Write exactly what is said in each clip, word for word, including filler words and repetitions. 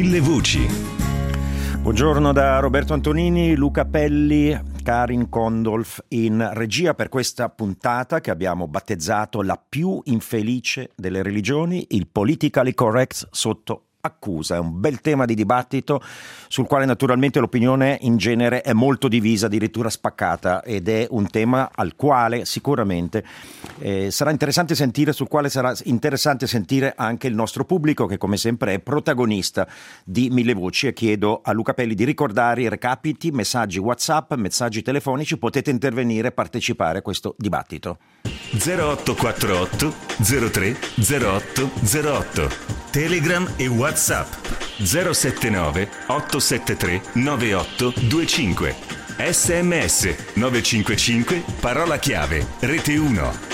Mille voci. Buongiorno da Roberto Antonini, Luca Pelli, Karin Kondolf in regia per questa puntata che abbiamo battezzato la più infelice delle religioni, il politically correct sotto accusa. È un bel tema di dibattito sul quale naturalmente l'opinione in genere è molto divisa, addirittura spaccata, ed è un tema al quale sicuramente eh, sarà interessante sentire, sul quale sarà interessante sentire anche il nostro pubblico, che come sempre è protagonista di Mille Voci. E chiedo a Luca Pelli di ricordare i recapiti, messaggi WhatsApp, messaggi telefonici, potete intervenire e partecipare a questo dibattito. zero otto quattro otto zero tre zero otto zero otto, Telegram e WhatsApp zero sette nove otto sette tre nove otto due cinque, sms nove cinque cinque, parola chiave Rete uno.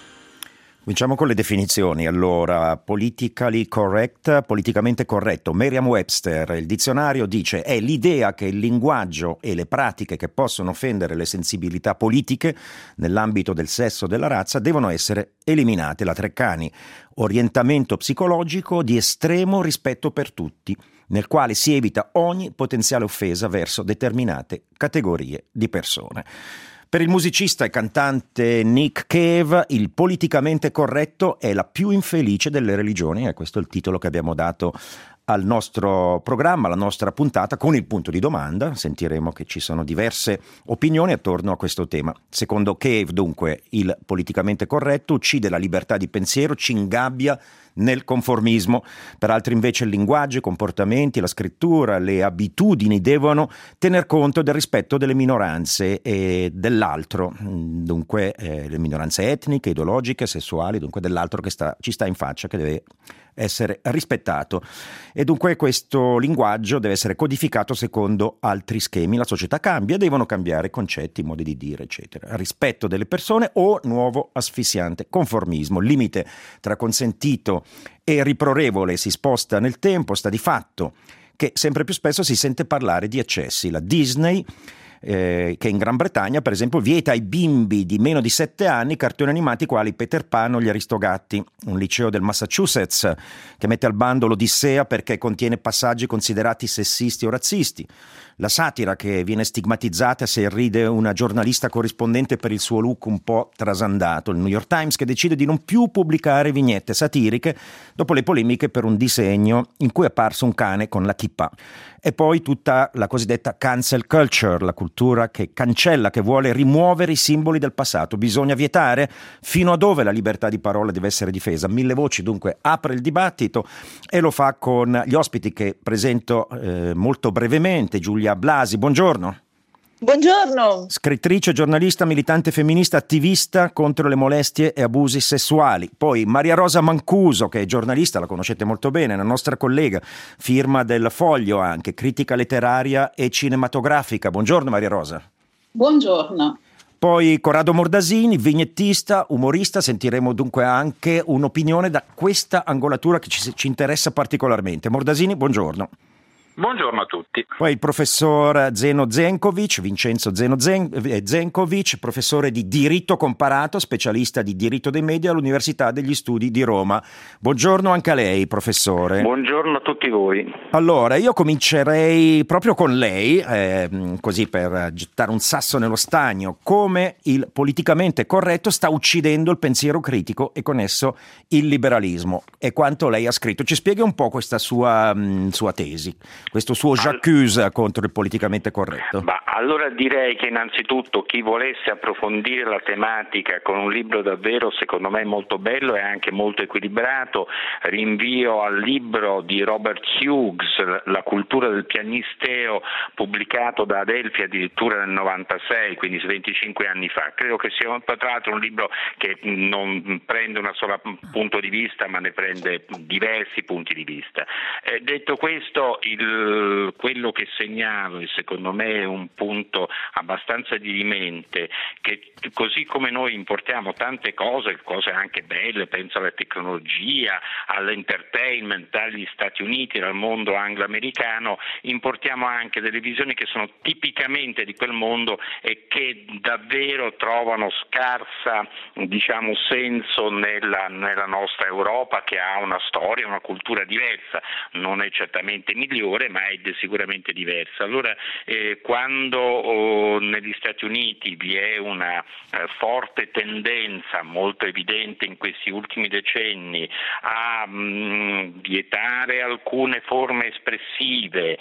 Cominciamo con le definizioni. Allora, politically correct, politicamente corretto. Merriam-Webster, il dizionario, dice: è l'idea che il linguaggio e le pratiche che possono offendere le sensibilità politiche nell'ambito del sesso o della razza devono essere eliminate. La Treccani, orientamento psicologico di estremo rispetto per tutti, nel quale si evita ogni potenziale offesa verso determinate categorie di persone. Per il musicista e cantante Nick Cave, il politicamente corretto è la più infelice delle religioni, e questo è il titolo che abbiamo dato al nostro programma, alla nostra puntata, con il punto di domanda. Sentiremo che ci sono diverse opinioni attorno a questo tema. Secondo Cave, dunque, il politicamente corretto uccide la libertà di pensiero, ci ingabbia nel conformismo. Per altri invece il linguaggio, i comportamenti, la scrittura, le abitudini devono tener conto del rispetto delle minoranze e dell'altro, dunque eh, le minoranze etniche, ideologiche, sessuali, dunque dell'altro che sta, ci sta in faccia, che deve essere rispettato. E dunque questo linguaggio deve essere codificato secondo altri schemi. La società cambia, devono cambiare concetti, modi di dire, eccetera. Rispetto delle persone o nuovo asfissiante conformismo. Il limite tra consentito e riprorevole si sposta nel tempo. Sta di fatto che sempre più spesso si sente parlare di eccessi. La Disney, Eh, che in Gran Bretagna per esempio vieta ai bimbi di meno di sette anni cartoni animati quali Peter Pan o gli Aristogatti. Un liceo del Massachusetts che mette al bando l'Odissea perché contiene passaggi considerati sessisti o razzisti. La satira che viene stigmatizzata se irride una giornalista corrispondente per il suo look un po' trasandato. Il New York Times che decide di non più pubblicare vignette satiriche dopo le polemiche per un disegno in cui è apparso un cane con la kippa. E poi tutta la cosiddetta cancel culture, la cultura che cancella, che vuole rimuovere i simboli del passato. Bisogna vietare? Fino a dove la libertà di parola deve essere difesa? Mille Voci dunque apre il dibattito e lo fa con gli ospiti che presento eh, molto brevemente. Giulia Blasi, buongiorno. Buongiorno. Scrittrice, giornalista, militante femminista, attivista contro le molestie e abusi sessuali. Poi Maria Rosa Mancuso, che è giornalista, la conoscete molto bene, è una nostra collega, firma del Foglio anche, critica letteraria e cinematografica. Buongiorno Maria Rosa. Buongiorno. Poi Corrado Mordasini, vignettista, umorista. Sentiremo dunque anche un'opinione da questa angolatura che ci, ci interessa particolarmente. Mordasini, buongiorno. Buongiorno a tutti. Poi il professor Zeno Zenkovic, Vincenzo Zeno Zen, Zenkovic, professore di diritto comparato, specialista di diritto dei media all'Università degli Studi di Roma. Buongiorno anche a lei, professore. Buongiorno a tutti voi. Allora, io comincerei proprio con lei, eh, così per gettare un sasso nello stagno, come il politicamente corretto sta uccidendo il pensiero critico e con esso il liberalismo, e quanto lei ha scritto. Ci spieghi un po' questa sua, mh, sua tesi, questo suo j'accuse contro il politicamente corretto. Bah, allora direi che innanzitutto chi volesse approfondire la tematica con un libro davvero secondo me molto bello e anche molto equilibrato, rinvio al libro di Robert Hughes, La cultura del piagnisteo, pubblicato da Adelphi addirittura nel novantasei, quindi venticinque anni fa. Credo che sia tra l'altro un libro che non prende una sola punto di vista, ma ne prende diversi punti di vista. Eh, detto questo, il quel, quello che segnalo, e secondo me è un punto abbastanza dirimente, che così come noi importiamo tante cose, cose anche belle, penso alla tecnologia, all'entertainment dagli Stati Uniti, dal mondo anglo-americano, importiamo anche delle visioni che sono tipicamente di quel mondo e che davvero trovano scarsa, diciamo, senso nella, nella nostra Europa, che ha una storia, una cultura diversa, non è certamente migliore ma è sicuramente diversa. Allora eh, quando oh, negli Stati Uniti vi è una eh, forte tendenza molto evidente in questi ultimi decenni a mh, vietare alcune forme espressive,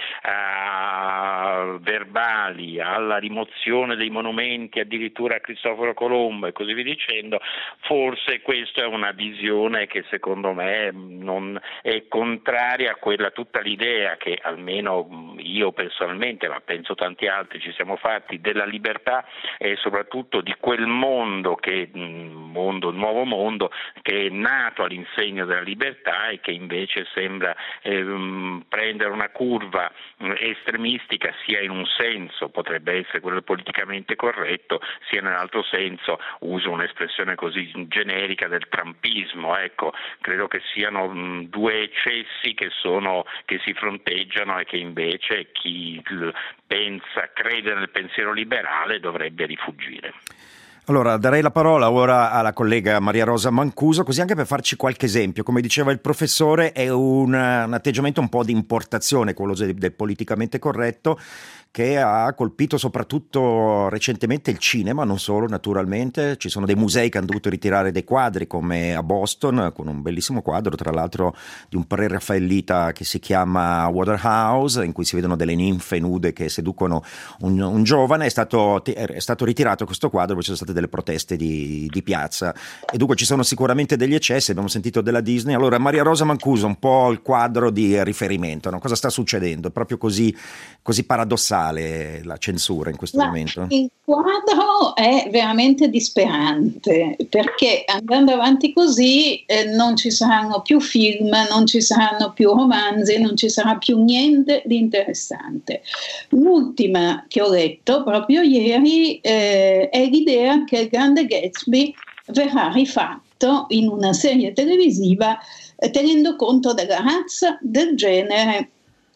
a, verbali, alla rimozione dei monumenti addirittura a Cristoforo Colombo e così via dicendo, forse questa è una visione che secondo me non è contraria a quella, tutta l'idea che almeno io personalmente, ma penso tanti altri, ci siamo fatti della libertà e soprattutto di quel mondo che mondo, il nuovo mondo che è nato all'insegna della libertà e che invece sembra ehm, prendere una curva estremistica, sia in un senso, potrebbe essere quello politicamente corretto, sia nell'altro senso, uso un'espressione così generica, del trumpismo. Ecco, credo che siano mh, due eccessi che sono che si fronteggiano e che invece chi pensa, crede nel pensiero liberale dovrebbe rifugire. Allora, darei la parola ora alla collega Maria Rosa Mancuso, così anche per farci qualche esempio. Come diceva il professore, è un, un atteggiamento un po' di importazione, quello del, del politicamente corretto, che ha colpito soprattutto recentemente il cinema, non solo naturalmente. Ci sono dei musei che hanno dovuto ritirare dei quadri, come a Boston, con un bellissimo quadro, tra l'altro di un preraffaellita che si chiama Waterhouse, in cui si vedono delle ninfe nude che seducono un, un giovane. È stato, è stato ritirato questo quadro perché ci sono state delle proteste di, di piazza, e dunque ci sono sicuramente degli eccessi. Abbiamo sentito della Disney. Allora, Maria Rosa Mancuso, un po' il quadro di riferimento, no? Cosa sta succedendo? È proprio così, così paradossale la censura in questo Ma momento? Il quadro è veramente disperante, perché andando avanti così eh, non ci saranno più film, non ci saranno più romanzi, non ci sarà più niente di interessante. L'ultima che ho letto proprio ieri eh, è l'idea che il Grande Gatsby verrà rifatto in una serie televisiva eh, tenendo conto della razza, del genere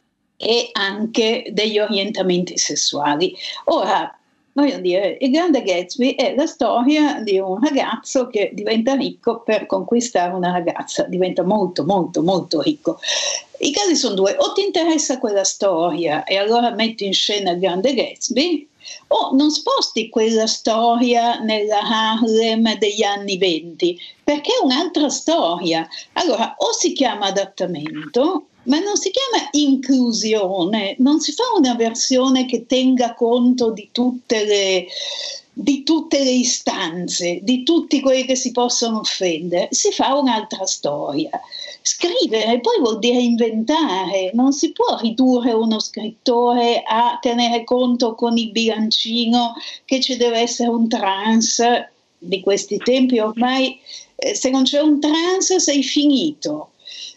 e anche degli orientamenti sessuali. Ora, voglio dire, il Grande Gatsby è la storia di un ragazzo che diventa ricco per conquistare una ragazza, diventa molto molto molto ricco. I casi sono due: o ti interessa quella storia e allora metti in scena il Grande Gatsby, o non sposti quella storia nella Harlem degli anni venti, perché è un'altra storia. Allora, o si chiama adattamento, ma non si chiama inclusione, non si fa una versione che tenga conto di tutte le, di tutte le istanze, di tutti quelli che si possono offendere, si fa un'altra storia. Scrivere poi vuol dire inventare, non si può ridurre uno scrittore a tenere conto con il bilancino che ci deve essere un trans. Di questi tempi ormai eh, se non c'è un trans sei finito.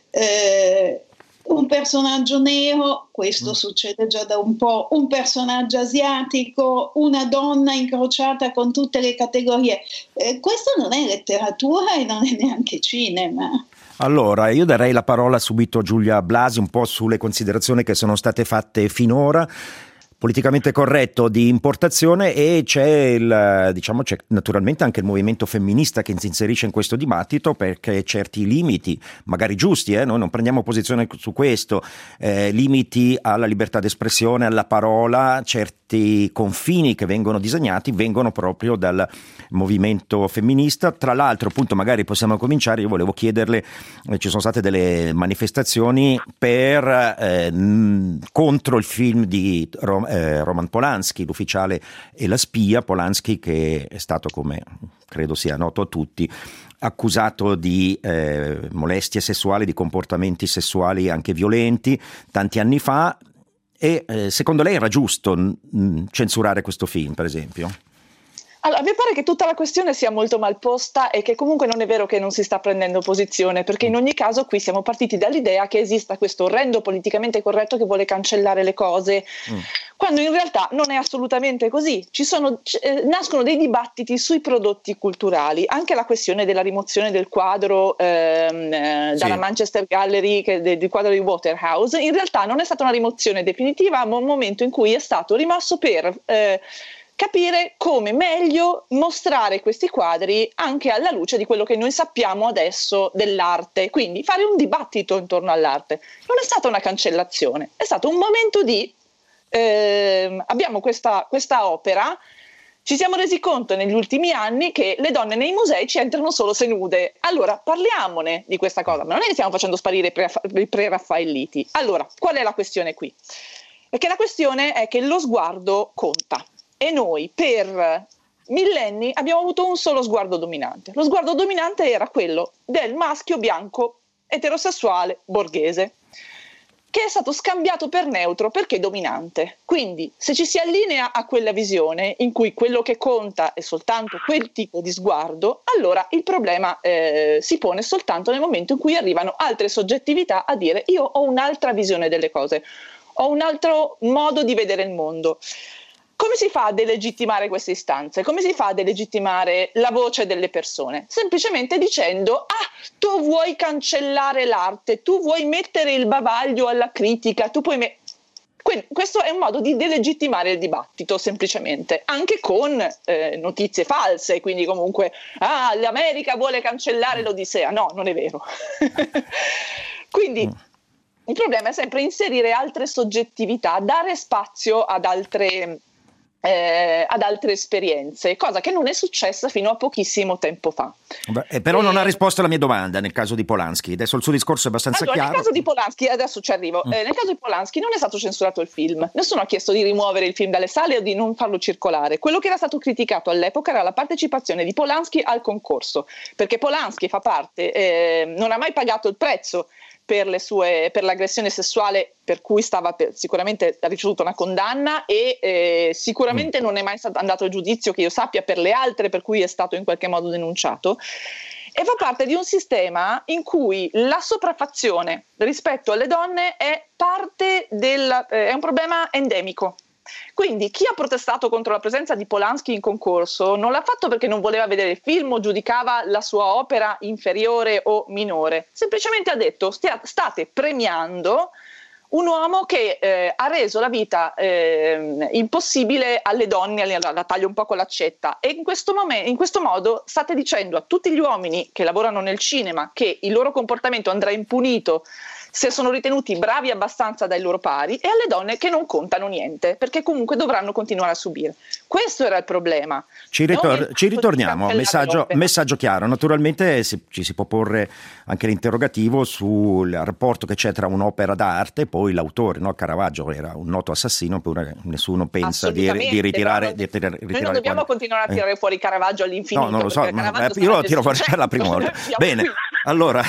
Eh, un personaggio nero, questo mm. succede già da un po', un personaggio asiatico, una donna incrociata con tutte le categorie. Eh, questo non è letteratura e non è neanche cinema. Allora, io darei la parola subito a Giulia Blasi, un po' sulle considerazioni che sono state fatte finora. Politicamente corretto di importazione, e c'è il, diciamo, c'è naturalmente anche il movimento femminista che si inserisce in questo dibattito, perché certi limiti, magari giusti, eh, noi non prendiamo posizione su questo, eh, limiti alla libertà d'espressione, alla parola, certi confini che vengono disegnati vengono proprio dal movimento femminista. Tra l'altro, appunto, magari possiamo cominciare, io volevo chiederle, eh, ci sono state delle manifestazioni per eh, mh, contro il film di Rom- Eh, Roman Polanski, L'ufficiale e la spia. Polanski, che è stato, come credo sia noto a tutti, accusato di eh, molestie sessuali, di comportamenti sessuali anche violenti tanti anni fa, e eh, secondo lei era giusto mh, censurare questo film, per esempio? Allora, mi pare che tutta la questione sia molto mal posta e che comunque non è vero che non si sta prendendo posizione, perché in ogni caso qui siamo partiti dall'idea che esista questo orrendo politicamente corretto che vuole cancellare le cose, mm. quando in realtà non è assolutamente così. Ci sono, eh, nascono dei dibattiti sui prodotti culturali, anche la questione della rimozione del quadro ehm, eh, dalla sì. Manchester Gallery, che, del, del quadro di Waterhouse, in realtà non è stata una rimozione definitiva, ma un momento in cui è stato rimosso per... Eh, capire come meglio mostrare questi quadri anche alla luce di quello che noi sappiamo adesso dell'arte, quindi fare un dibattito intorno all'arte. Non è stata una cancellazione, è stato un momento di eh, abbiamo questa, questa opera, ci siamo resi conto negli ultimi anni che le donne nei musei ci entrano solo se nude, allora parliamone di questa cosa, ma non è che stiamo facendo sparire i pre-raffaelliti. Allora, qual è la questione qui? Perché la questione è che lo sguardo conta. E noi per millenni abbiamo avuto un solo sguardo dominante. Lo sguardo dominante era quello del maschio bianco, eterosessuale, borghese, che è stato scambiato per neutro perché dominante. Quindi se ci si allinea a quella visione in cui quello che conta è soltanto quel tipo di sguardo, allora il problema eh, si pone soltanto nel momento in cui arrivano altre soggettività a dire io ho un'altra visione delle cose, ho un altro modo di vedere il mondo. Come si fa a delegittimare queste istanze? Come si fa a delegittimare la voce delle persone? Semplicemente dicendo, ah, tu vuoi cancellare l'arte, tu vuoi mettere il bavaglio alla critica, tu puoi... Me-. Quindi, questo è un modo di delegittimare il dibattito, semplicemente, anche con eh, notizie false, quindi comunque, ah, l'America vuole cancellare l'Odissea. No, non è vero. Quindi... il problema è sempre inserire altre soggettività, dare spazio ad altre... Eh, ad altre esperienze, cosa che non è successa fino a pochissimo tempo fa. Beh, però e... non ha risposto alla mia domanda nel caso di Polanski. Adesso il suo discorso è abbastanza allora, chiaro. Nel caso di Polanski, adesso ci arrivo, mm. eh, nel caso di Polanski non è stato censurato il film, nessuno ha chiesto di rimuovere il film dalle sale o di non farlo circolare. Quello che era stato criticato all'epoca era la partecipazione di Polanski al concorso, perché Polanski fa parte, eh, non ha mai pagato il prezzo per le sue per l'aggressione sessuale per cui stava per, sicuramente ha ricevuto una condanna e eh, sicuramente mm. non è mai stato andato a giudizio che io sappia per le altre per cui è stato in qualche modo denunciato, e fa parte di un sistema in cui la sopraffazione rispetto alle donne è parte del eh, è un problema endemico. Quindi chi ha protestato contro la presenza di Polanski in concorso non l'ha fatto perché non voleva vedere il film o giudicava la sua opera inferiore o minore, semplicemente ha detto stia, state premiando un uomo che eh, ha reso la vita eh, impossibile alle donne, la taglio un po' con l'accetta, e in questo, momen- in questo modo state dicendo a tutti gli uomini che lavorano nel cinema che il loro comportamento andrà impunito se sono ritenuti bravi abbastanza dai loro pari, e alle donne che non contano niente, perché comunque dovranno continuare a subire. Questo era il problema. Ci, ritor- ci ritorniamo, messaggio, messaggio chiaro. Naturalmente si, ci si può porre anche l'interrogativo sul rapporto che c'è tra un'opera d'arte e poi l'autore, no? Caravaggio era un noto assassino, pure nessuno pensa di, di ritirare, di ritirare Noi non dobbiamo quando... continuare a tirare eh. fuori Caravaggio all'infinito. No, non lo so, ma, eh, io lo tiro fuori per la prima volta. Bene, allora,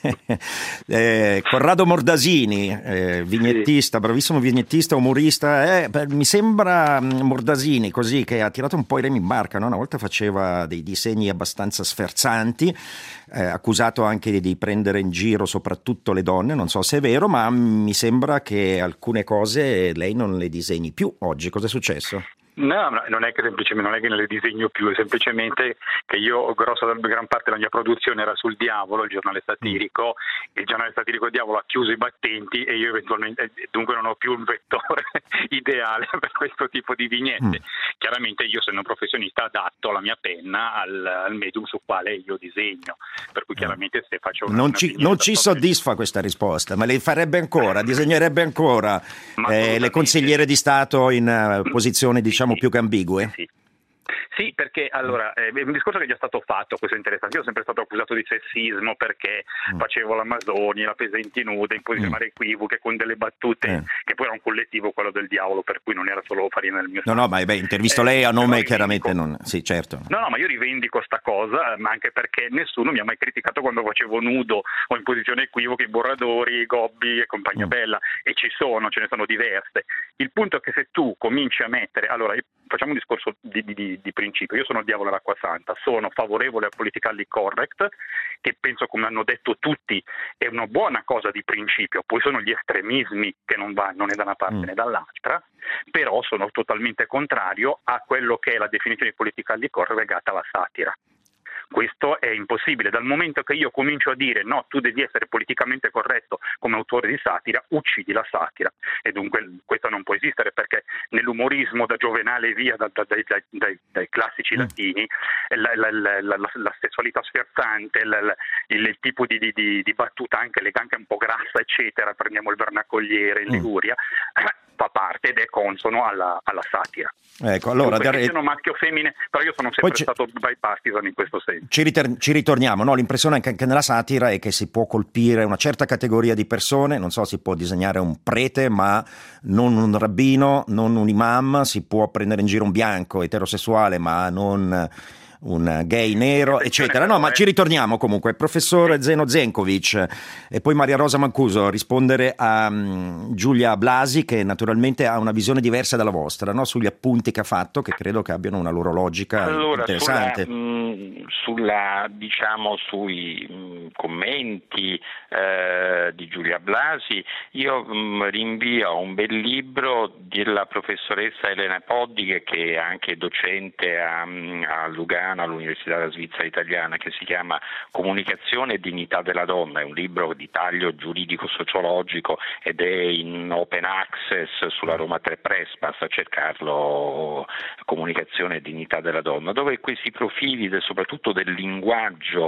eh, Corrado Mordasini, eh, vignettista, bravissimo vignettista, umorista, eh, mi sembra Mordasini così che ha tirato un po' i remi in barca, no? Una volta faceva dei disegni abbastanza sferzanti, eh, accusato anche di, di prendere in giro soprattutto le donne, non so se è vero, ma mi sembra che alcune cose lei non le disegni più oggi. Cosa è successo? No, non è che semplicemente non è che ne le disegno più, è semplicemente che io grossa gran parte della mia produzione era sul Diavolo, il giornale satirico. Il giornale satirico Diavolo ha chiuso i battenti e io eventualmente dunque non ho più un vettore ideale per questo tipo di vignette. Mm. Chiaramente io, essendo un professionista, adatto la mia penna al, al medium su quale io disegno, per cui chiaramente se faccio una, non una ci, non ci soddisfa che... questa risposta, ma lei farebbe ancora, disegnerebbe ancora eh, le consigliere di Stato in uh, posizioni diciamo più che ambigue? Sì. Sì, perché allora è un discorso che è già stato fatto, questo è interessante. Io sono sempre stato accusato di sessismo perché mm. facevo l'Amazonia, la Pesenti nuda, in posizione mm. equivoche, con delle battute mm. che poi era un collettivo, quello del Diavolo, per cui non era solo farina del mio no, no, ma beh, intervisto eh, lei a nome chiaramente non... Sì, certo. No, no, ma io rivendico sta cosa, ma anche perché nessuno mi ha mai criticato quando facevo nudo o in posizione equivoche, i Borradori, i Gobbi e compagnia mm. bella, e ci sono, ce ne sono diverse. Il punto è che se tu cominci a mettere, allora facciamo un discorso di, di, di di, di principio. Io sono il diavolo all'acqua santa, sono favorevole al politically correct, che penso, come hanno detto tutti, è una buona cosa di principio, poi sono gli estremismi che non vanno né da una parte mm. né dall'altra, però sono totalmente contrario a quello che è la definizione di politically correct legata alla satira. Questo è impossibile. Dal momento che io comincio a dire no, tu devi essere politicamente corretto come autore di satira, uccidi la satira, e dunque questo non può esistere, perché nell'umorismo da Giovenale e via, da, da, dai, dai, dai classici latini, la, la, la, la, la sessualità sferzante, la, la, il, il tipo di, di, di battuta anche, anche un po' grassa eccetera, prendiamo il vernacoliere in Liguria, fa parte ed è consono alla, alla satira. Ecco, allora, perché dare... siano maschio o femmine, però io sono sempre stato bipartisan in questo senso. Ci, riter- ci ritorniamo, no? L'impressione anche, anche nella satira è che si può colpire una certa categoria di persone, non so, si può disegnare un prete, ma non un rabbino, non un imam, si può prendere in giro un bianco eterosessuale, ma non un gay nero, eccetera. No, ma ci ritorniamo comunque. Professore Zeno Zenkovic e poi Maria Rosa Mancuso, rispondere a um, Giulia Blasi, che naturalmente ha una visione diversa dalla vostra, no? Sugli appunti che ha fatto, che credo che abbiano una loro logica allora, interessante. Sulla, mh, sulla diciamo sui mh, commenti eh, di Giulia Blasi, io mh, rinvio a un bel libro della professoressa Elena Poddighe, che è anche docente a, a Lugano, all'Università della Svizzera Italiana, che si chiama Comunicazione e dignità della donna. È un libro di taglio giuridico-sociologico ed è in open access sulla Roma tre Press, basta cercarlo, Comunicazione e dignità della donna, dove questi profili del, soprattutto del linguaggio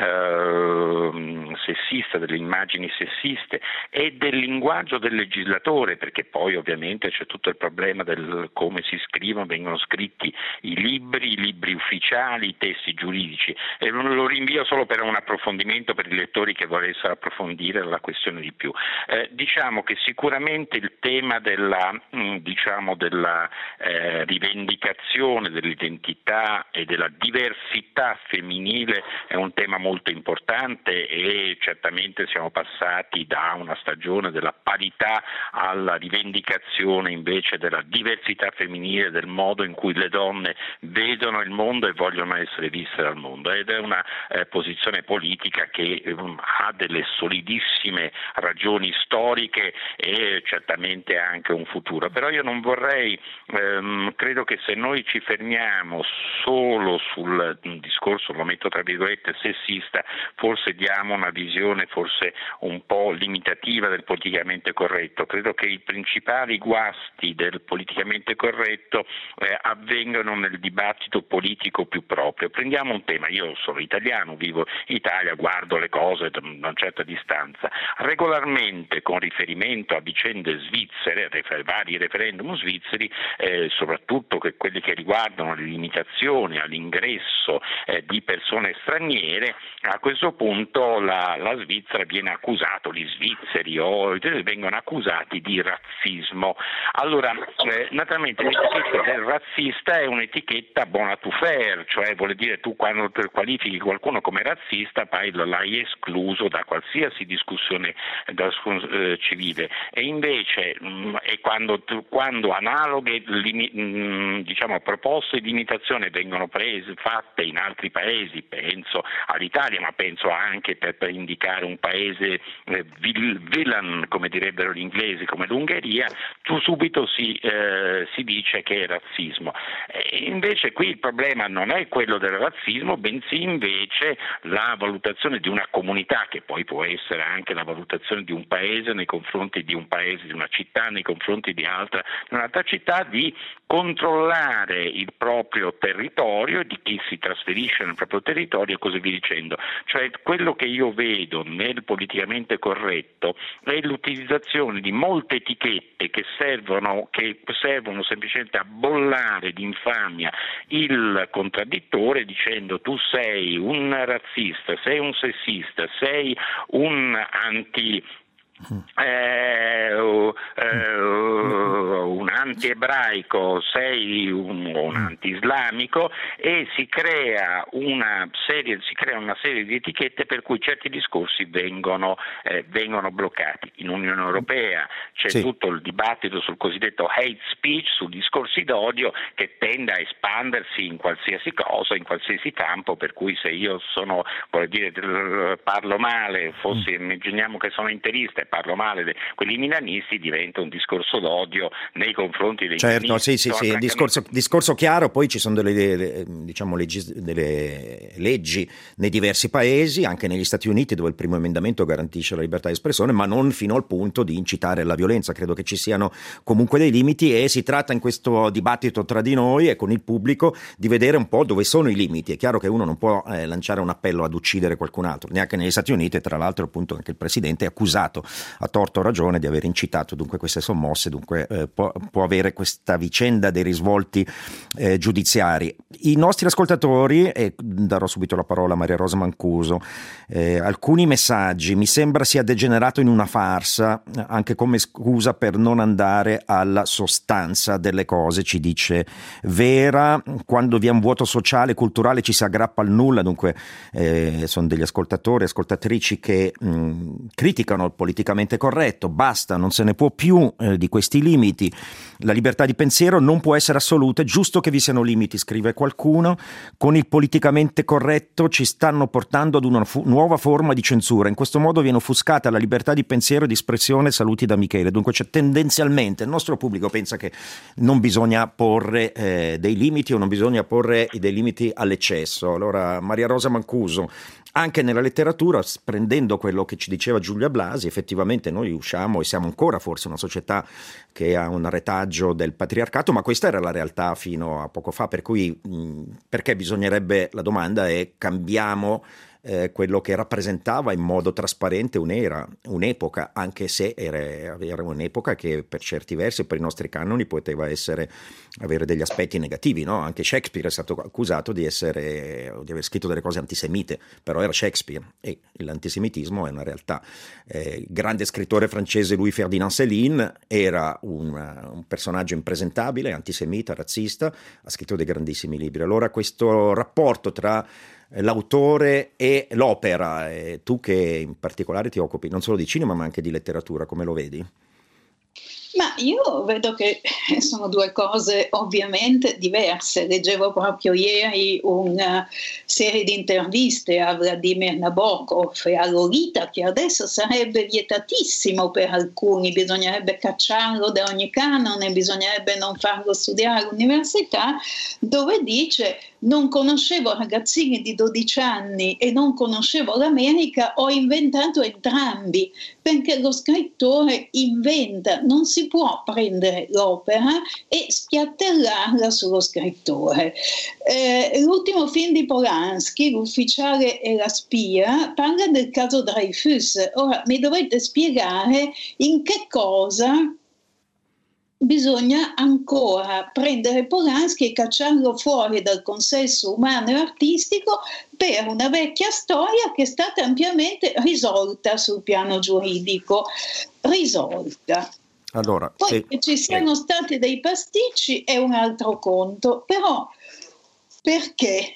eh, sessista, delle immagini sessiste e del linguaggio del legislatore, perché poi ovviamente c'è tutto il problema del come si scrivono, vengono scritti i libri, i libri ufficiali, i testi giuridici, e lo rinvio solo per un approfondimento per i lettori che volessero approfondire la questione di più. Eh, diciamo che sicuramente il tema della, mh, diciamo della eh, rivendicazione dell'identità e della diversità femminile è un tema molto importante, e certamente siamo passati da una stagione della parità alla rivendicazione invece della diversità femminile, del modo in cui le donne vedono il mondo e vogliono essere viste dal mondo, ed è una eh, posizione politica che um, ha delle solidissime ragioni storiche e certamente anche un futuro. Però io non vorrei, ehm, credo che se noi ci fermiamo solo sul discorso, lo metto tra virgolette, sessista, forse diamo una visione forse un po' limitativa del politicamente corretto. Credo che i principali guasti del politicamente corretto eh, avvengano nel dibattito politico più proprio. Prendiamo un tema, io sono italiano, vivo in Italia, guardo le cose da una certa distanza, regolarmente con riferimento a vicende svizzere, vari referendum svizzeri, eh, soprattutto che quelli che riguardano le limitazioni all'ingresso eh, di persone straniere, a questo punto la, la Svizzera viene accusato, gli svizzeri o vengono accusati di razzismo. Allora, eh, naturalmente l'etichetta del razzista è un'etichetta bona to fair, cioè vuol dire tu quando qualifichi qualcuno come razzista poi l'hai escluso da qualsiasi discussione da, eh, civile, e invece mh, è quando, quando analoghe limi, mh, diciamo, proposte di imitazione vengono prese, fatte in altri paesi, penso all'Italia ma penso anche per, per indicare un paese eh, villain, come direbbero gli inglesi, come l'Ungheria, tu subito si, eh, si dice che è razzismo. E invece qui il problema non è quello del razzismo, bensì invece la valutazione di una comunità, che poi può essere anche la valutazione di un paese nei confronti di un paese, di una città nei confronti di, altra, di un'altra città, di controllare il proprio territorio, di chi si trasferisce nel proprio territorio e così via dicendo. Cioè quello che io vedo nel politicamente corretto è l'utilizzazione di molte etichette che servono, che servono semplicemente a bollare d'infamia il contraddittore, dicendo tu sei un razzista, sei un sessista, sei un anti eh, uh, uh, un anti-ebraico, sei un, un anti-islamico, e si crea una serie si crea una serie di etichette per cui certi discorsi vengono eh, vengono bloccati. In Unione Europea c'è sì. tutto il dibattito sul cosiddetto hate speech, su discorsi d'odio, che tende a espandersi in qualsiasi cosa, in qualsiasi campo, per cui se io sono, vuol dire, parlo male, fossi, immaginiamo che sono interista e parlo male di quelli milanisti, diventa un discorso d'odio nei confronti dei certo, milanisti. sì, sì, sì, discorso, discorso chiaro. Poi ci sono delle, diciamo, leggi, delle leggi nei diversi paesi, anche negli Stati Uniti, dove il primo emendamento garantisce la libertà di espressione, ma non fino al punto di incitare alla violenza. Credo che ci siano comunque dei limiti, e si tratta in questo dibattito tra di noi e con il pubblico di vedere un po' dove sono i limiti. È chiaro che uno non può eh, lanciare un appello ad uccidere qualcun altro, neanche negli Stati Uniti, e tra l'altro appunto anche il presidente è accusato a torto o ragione di aver incitato dunque queste sommosse, dunque eh, può, può avere questa vicenda dei risvolti eh, giudiziari. I nostri ascoltatori, e darò subito la parola a Maria Rosa Mancuso, eh, alcuni messaggi: mi sembra sia degenerato in una farsa, anche come scusa per non andare alla sostanza delle cose, ci dice Vera. Quando vi è un vuoto sociale, culturale, ci si aggrappa al nulla. Dunque eh, sono degli ascoltatori, ascoltatrici che mh, criticano il politicamente corretto. Basta, non se ne può più eh, di questi limiti. La libertà di pensiero non può essere assoluta, è giusto che vi siano limiti, scrive qualcuno. Con il politicamente corretto ci stanno portando ad una fu- nuova forma di censura. In questo modo viene offuscata la libertà di pensiero e di espressione. Saluti da Michele. Dunque cioè, tendenzialmente il nostro pubblico pensa che non bisogna porre eh, dei limiti, o non bisogna porre dei limiti all'eccesso. Allora, Maria Rosa Mancuso, anche nella letteratura, prendendo quello che ci diceva Giulia Blasi, effettivamente noi usciamo e siamo ancora forse una società che ha un retaggio del patriarcato, ma questa era la realtà fino a poco fa, per cui mh, perché bisognerebbe, la domanda è, cambiamo eh, quello che rappresentava in modo trasparente un'era, un'epoca, anche se era, era un'epoca che per certi versi, per i nostri canoni, poteva essere, avere degli aspetti negativi, no? Anche Shakespeare è stato accusato di essere, di aver scritto delle cose antisemite, però era Shakespeare e l'antisemitismo è una realtà. Eh, il grande scrittore francese Louis Ferdinand Céline era un, un personaggio impresentabile, antisemita, razzista, ha scritto dei grandissimi libri. Allora questo rapporto tra l'autore e l'opera, e tu che in particolare ti occupi non solo di cinema ma anche di letteratura, come lo vedi? Ma io vedo che sono due cose ovviamente diverse. Leggevo proprio ieri una serie di interviste a Vladimir Nabokov e a Lolita, che adesso sarebbe vietatissimo per alcuni, bisognerebbe cacciarlo da ogni canone, bisognerebbe non farlo studiare all'università, dove dice: non conoscevo ragazzini di dodici anni e non conoscevo l'America, ho inventato entrambi, perché lo scrittore inventa, non si può prendere l'opera e spiattellarla sullo scrittore. Eh, l'ultimo film di Polanski, L'ufficiale e la spia, parla del caso Dreyfus. Ora mi dovete spiegare in che cosa bisogna ancora prendere Polanski e cacciarlo fuori dal consesso umano e artistico per una vecchia storia che è stata ampiamente risolta sul piano giuridico. Risolta. Allora, Poi se, che ci siano eh. stati dei pasticci è un altro conto, però perché?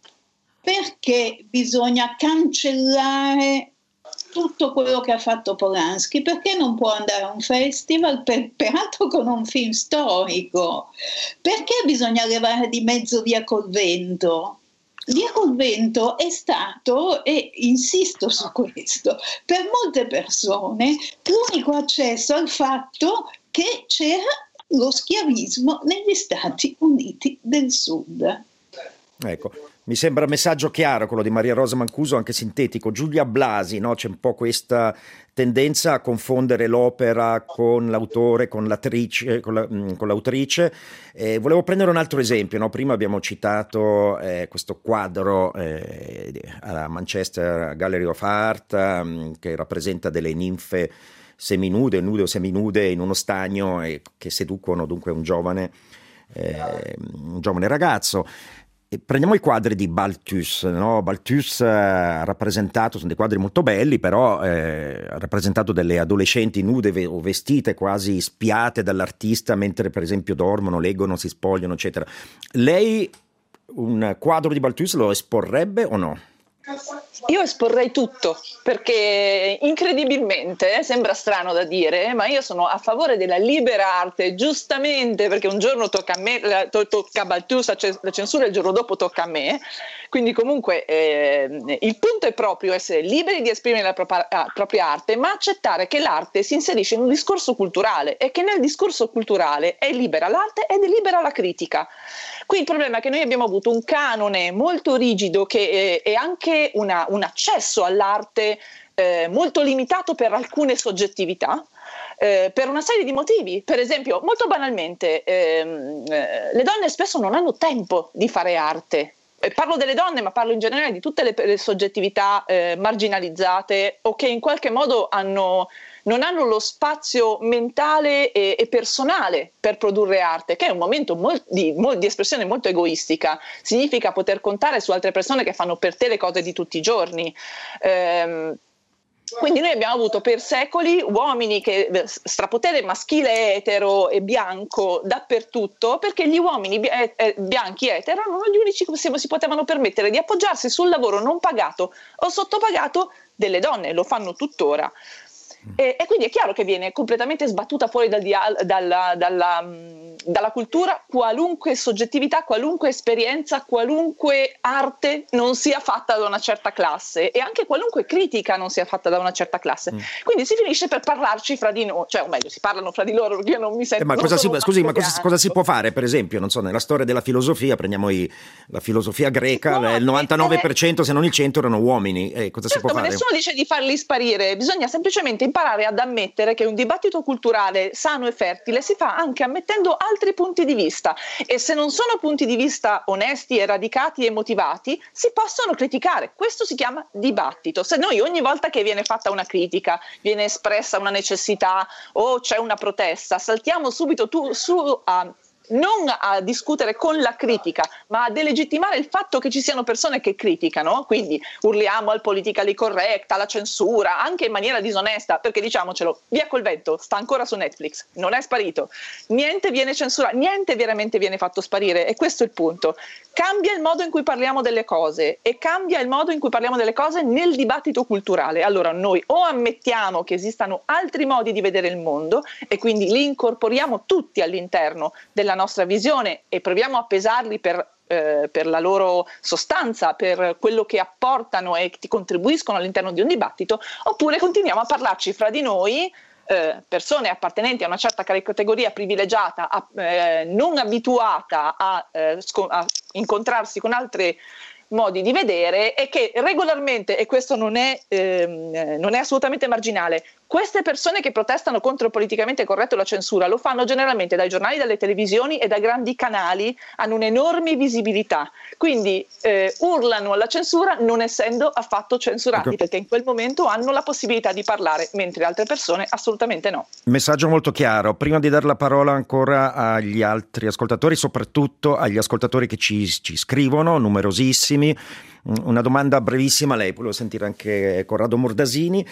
Perché bisogna cancellare tutto quello che ha fatto Polanski? Perché non può andare a un festival, per, peraltro con un film storico? Perché bisogna levare di mezzo Via col Vento? Via col Vento è stato, e insisto su questo, per molte persone l'unico accesso al fatto che c'era lo schiavismo negli Stati Uniti del Sud. Ecco, mi sembra un messaggio chiaro quello di Maria Rosa Mancuso, anche sintetico. Giulia Blasi, no? C'è un po' questa tendenza a confondere l'opera con l'autore, con l'attrice, con, la, con l'autrice. Eh, volevo prendere un altro esempio, no? Prima abbiamo citato eh, questo quadro eh, alla Manchester Gallery of Art um, che rappresenta delle ninfe seminude, nude o seminude in uno stagno e che seducono dunque un giovane, eh, un giovane ragazzo. Prendiamo i quadri di Balthus, no? Balthus ha rappresentato, sono dei quadri molto belli, però eh, ha rappresentato delle adolescenti nude ve- o vestite quasi spiate dall'artista mentre per esempio dormono, leggono, si spogliano, eccetera. Lei un quadro di Balthus lo esporrebbe o no? Io esporrei tutto, perché incredibilmente, eh, sembra strano da dire, ma io sono a favore della libera arte, giustamente perché un giorno tocca a me, la, to, tocca a Balthus la censura, il giorno dopo tocca a me, quindi comunque eh, il punto è proprio essere liberi di esprimere la propria, la propria arte, ma accettare che l'arte si inserisce in un discorso culturale e che nel discorso culturale è libera l'arte ed è libera la critica. Qui il problema è che noi abbiamo avuto un canone molto rigido che è, è anche una, un accesso all'arte eh, molto limitato per alcune soggettività, eh, per una serie di motivi. Per esempio, molto banalmente, ehm, eh, le donne spesso non hanno tempo di fare arte. Parlo delle donne, ma parlo in generale di tutte le, le soggettività eh, marginalizzate o che in qualche modo hanno, non hanno lo spazio mentale e, e personale per produrre arte, che è un momento molt, di, molt, di espressione molto egoistica. Significa poter contare su altre persone che fanno per te le cose di tutti i giorni. Ehm, Quindi noi abbiamo avuto per secoli uomini che strapotere maschile etero e bianco dappertutto, perché gli uomini bianchi etero erano gli unici che si potevano permettere di appoggiarsi sul lavoro non pagato o sottopagato delle donne, lo fanno tuttora. E, e quindi è chiaro che viene completamente sbattuta fuori dal dial- dalla, dalla, dalla cultura qualunque soggettività, qualunque esperienza, qualunque arte non sia fatta da una certa classe e anche qualunque critica non sia fatta da una certa classe. Mm. Quindi si finisce per parlarci fra di noi, cioè o meglio si parlano fra di loro perché io non mi sento. Eh, ma cosa si, scusi, ma cosa, cosa si può fare? Per esempio, non so, nella storia della filosofia, prendiamo i, la filosofia greca, no, il novantanove per cento eh, se non il cento erano uomini. Eh, cosa certo, si può ma fare? Nessuno dice di farli sparire, bisogna semplicemente imparare ad ammettere che un dibattito culturale sano e fertile si fa anche ammettendo altri punti di vista e se non sono punti di vista onesti e radicati e motivati si possono criticare. Questo si chiama dibattito. Se noi ogni volta che viene fatta una critica, viene espressa una necessità o c'è una protesta, saltiamo subito tu, su a non a discutere con la critica, ma a delegittimare il fatto che ci siano persone che criticano, quindi urliamo al politically correct, alla censura, anche in maniera disonesta, perché diciamocelo, Via col vento sta ancora su Netflix, non è sparito, niente viene censurato, niente veramente viene fatto sparire e questo è il punto. Cambia il modo in cui parliamo delle cose e cambia il modo in cui parliamo delle cose nel dibattito culturale. Allora noi o ammettiamo che esistano altri modi di vedere il mondo e quindi li incorporiamo tutti all'interno della nostra visione e proviamo a pesarli per, eh, per la loro sostanza, per quello che apportano e che contribuiscono all'interno di un dibattito, oppure continuiamo a parlarci fra di noi, eh, persone appartenenti a una certa categoria privilegiata, a, eh, non abituata a, eh, sco- a incontrarsi con altre modi di vedere e che regolarmente, e questo non è, ehm, non è assolutamente marginale, queste persone che protestano contro il politicamente corretto e la censura lo fanno generalmente dai giornali, dalle televisioni e dai grandi canali, hanno un'enorme visibilità, quindi eh, urlano alla censura non essendo affatto censurati, ecco, perché in quel momento hanno la possibilità di parlare, mentre altre persone assolutamente no. Messaggio molto chiaro. Prima di dare la parola ancora agli altri ascoltatori, soprattutto agli ascoltatori che ci, ci scrivono, numerosissimi, una domanda brevissima a lei, volevo sentire anche Corrado Mordasini.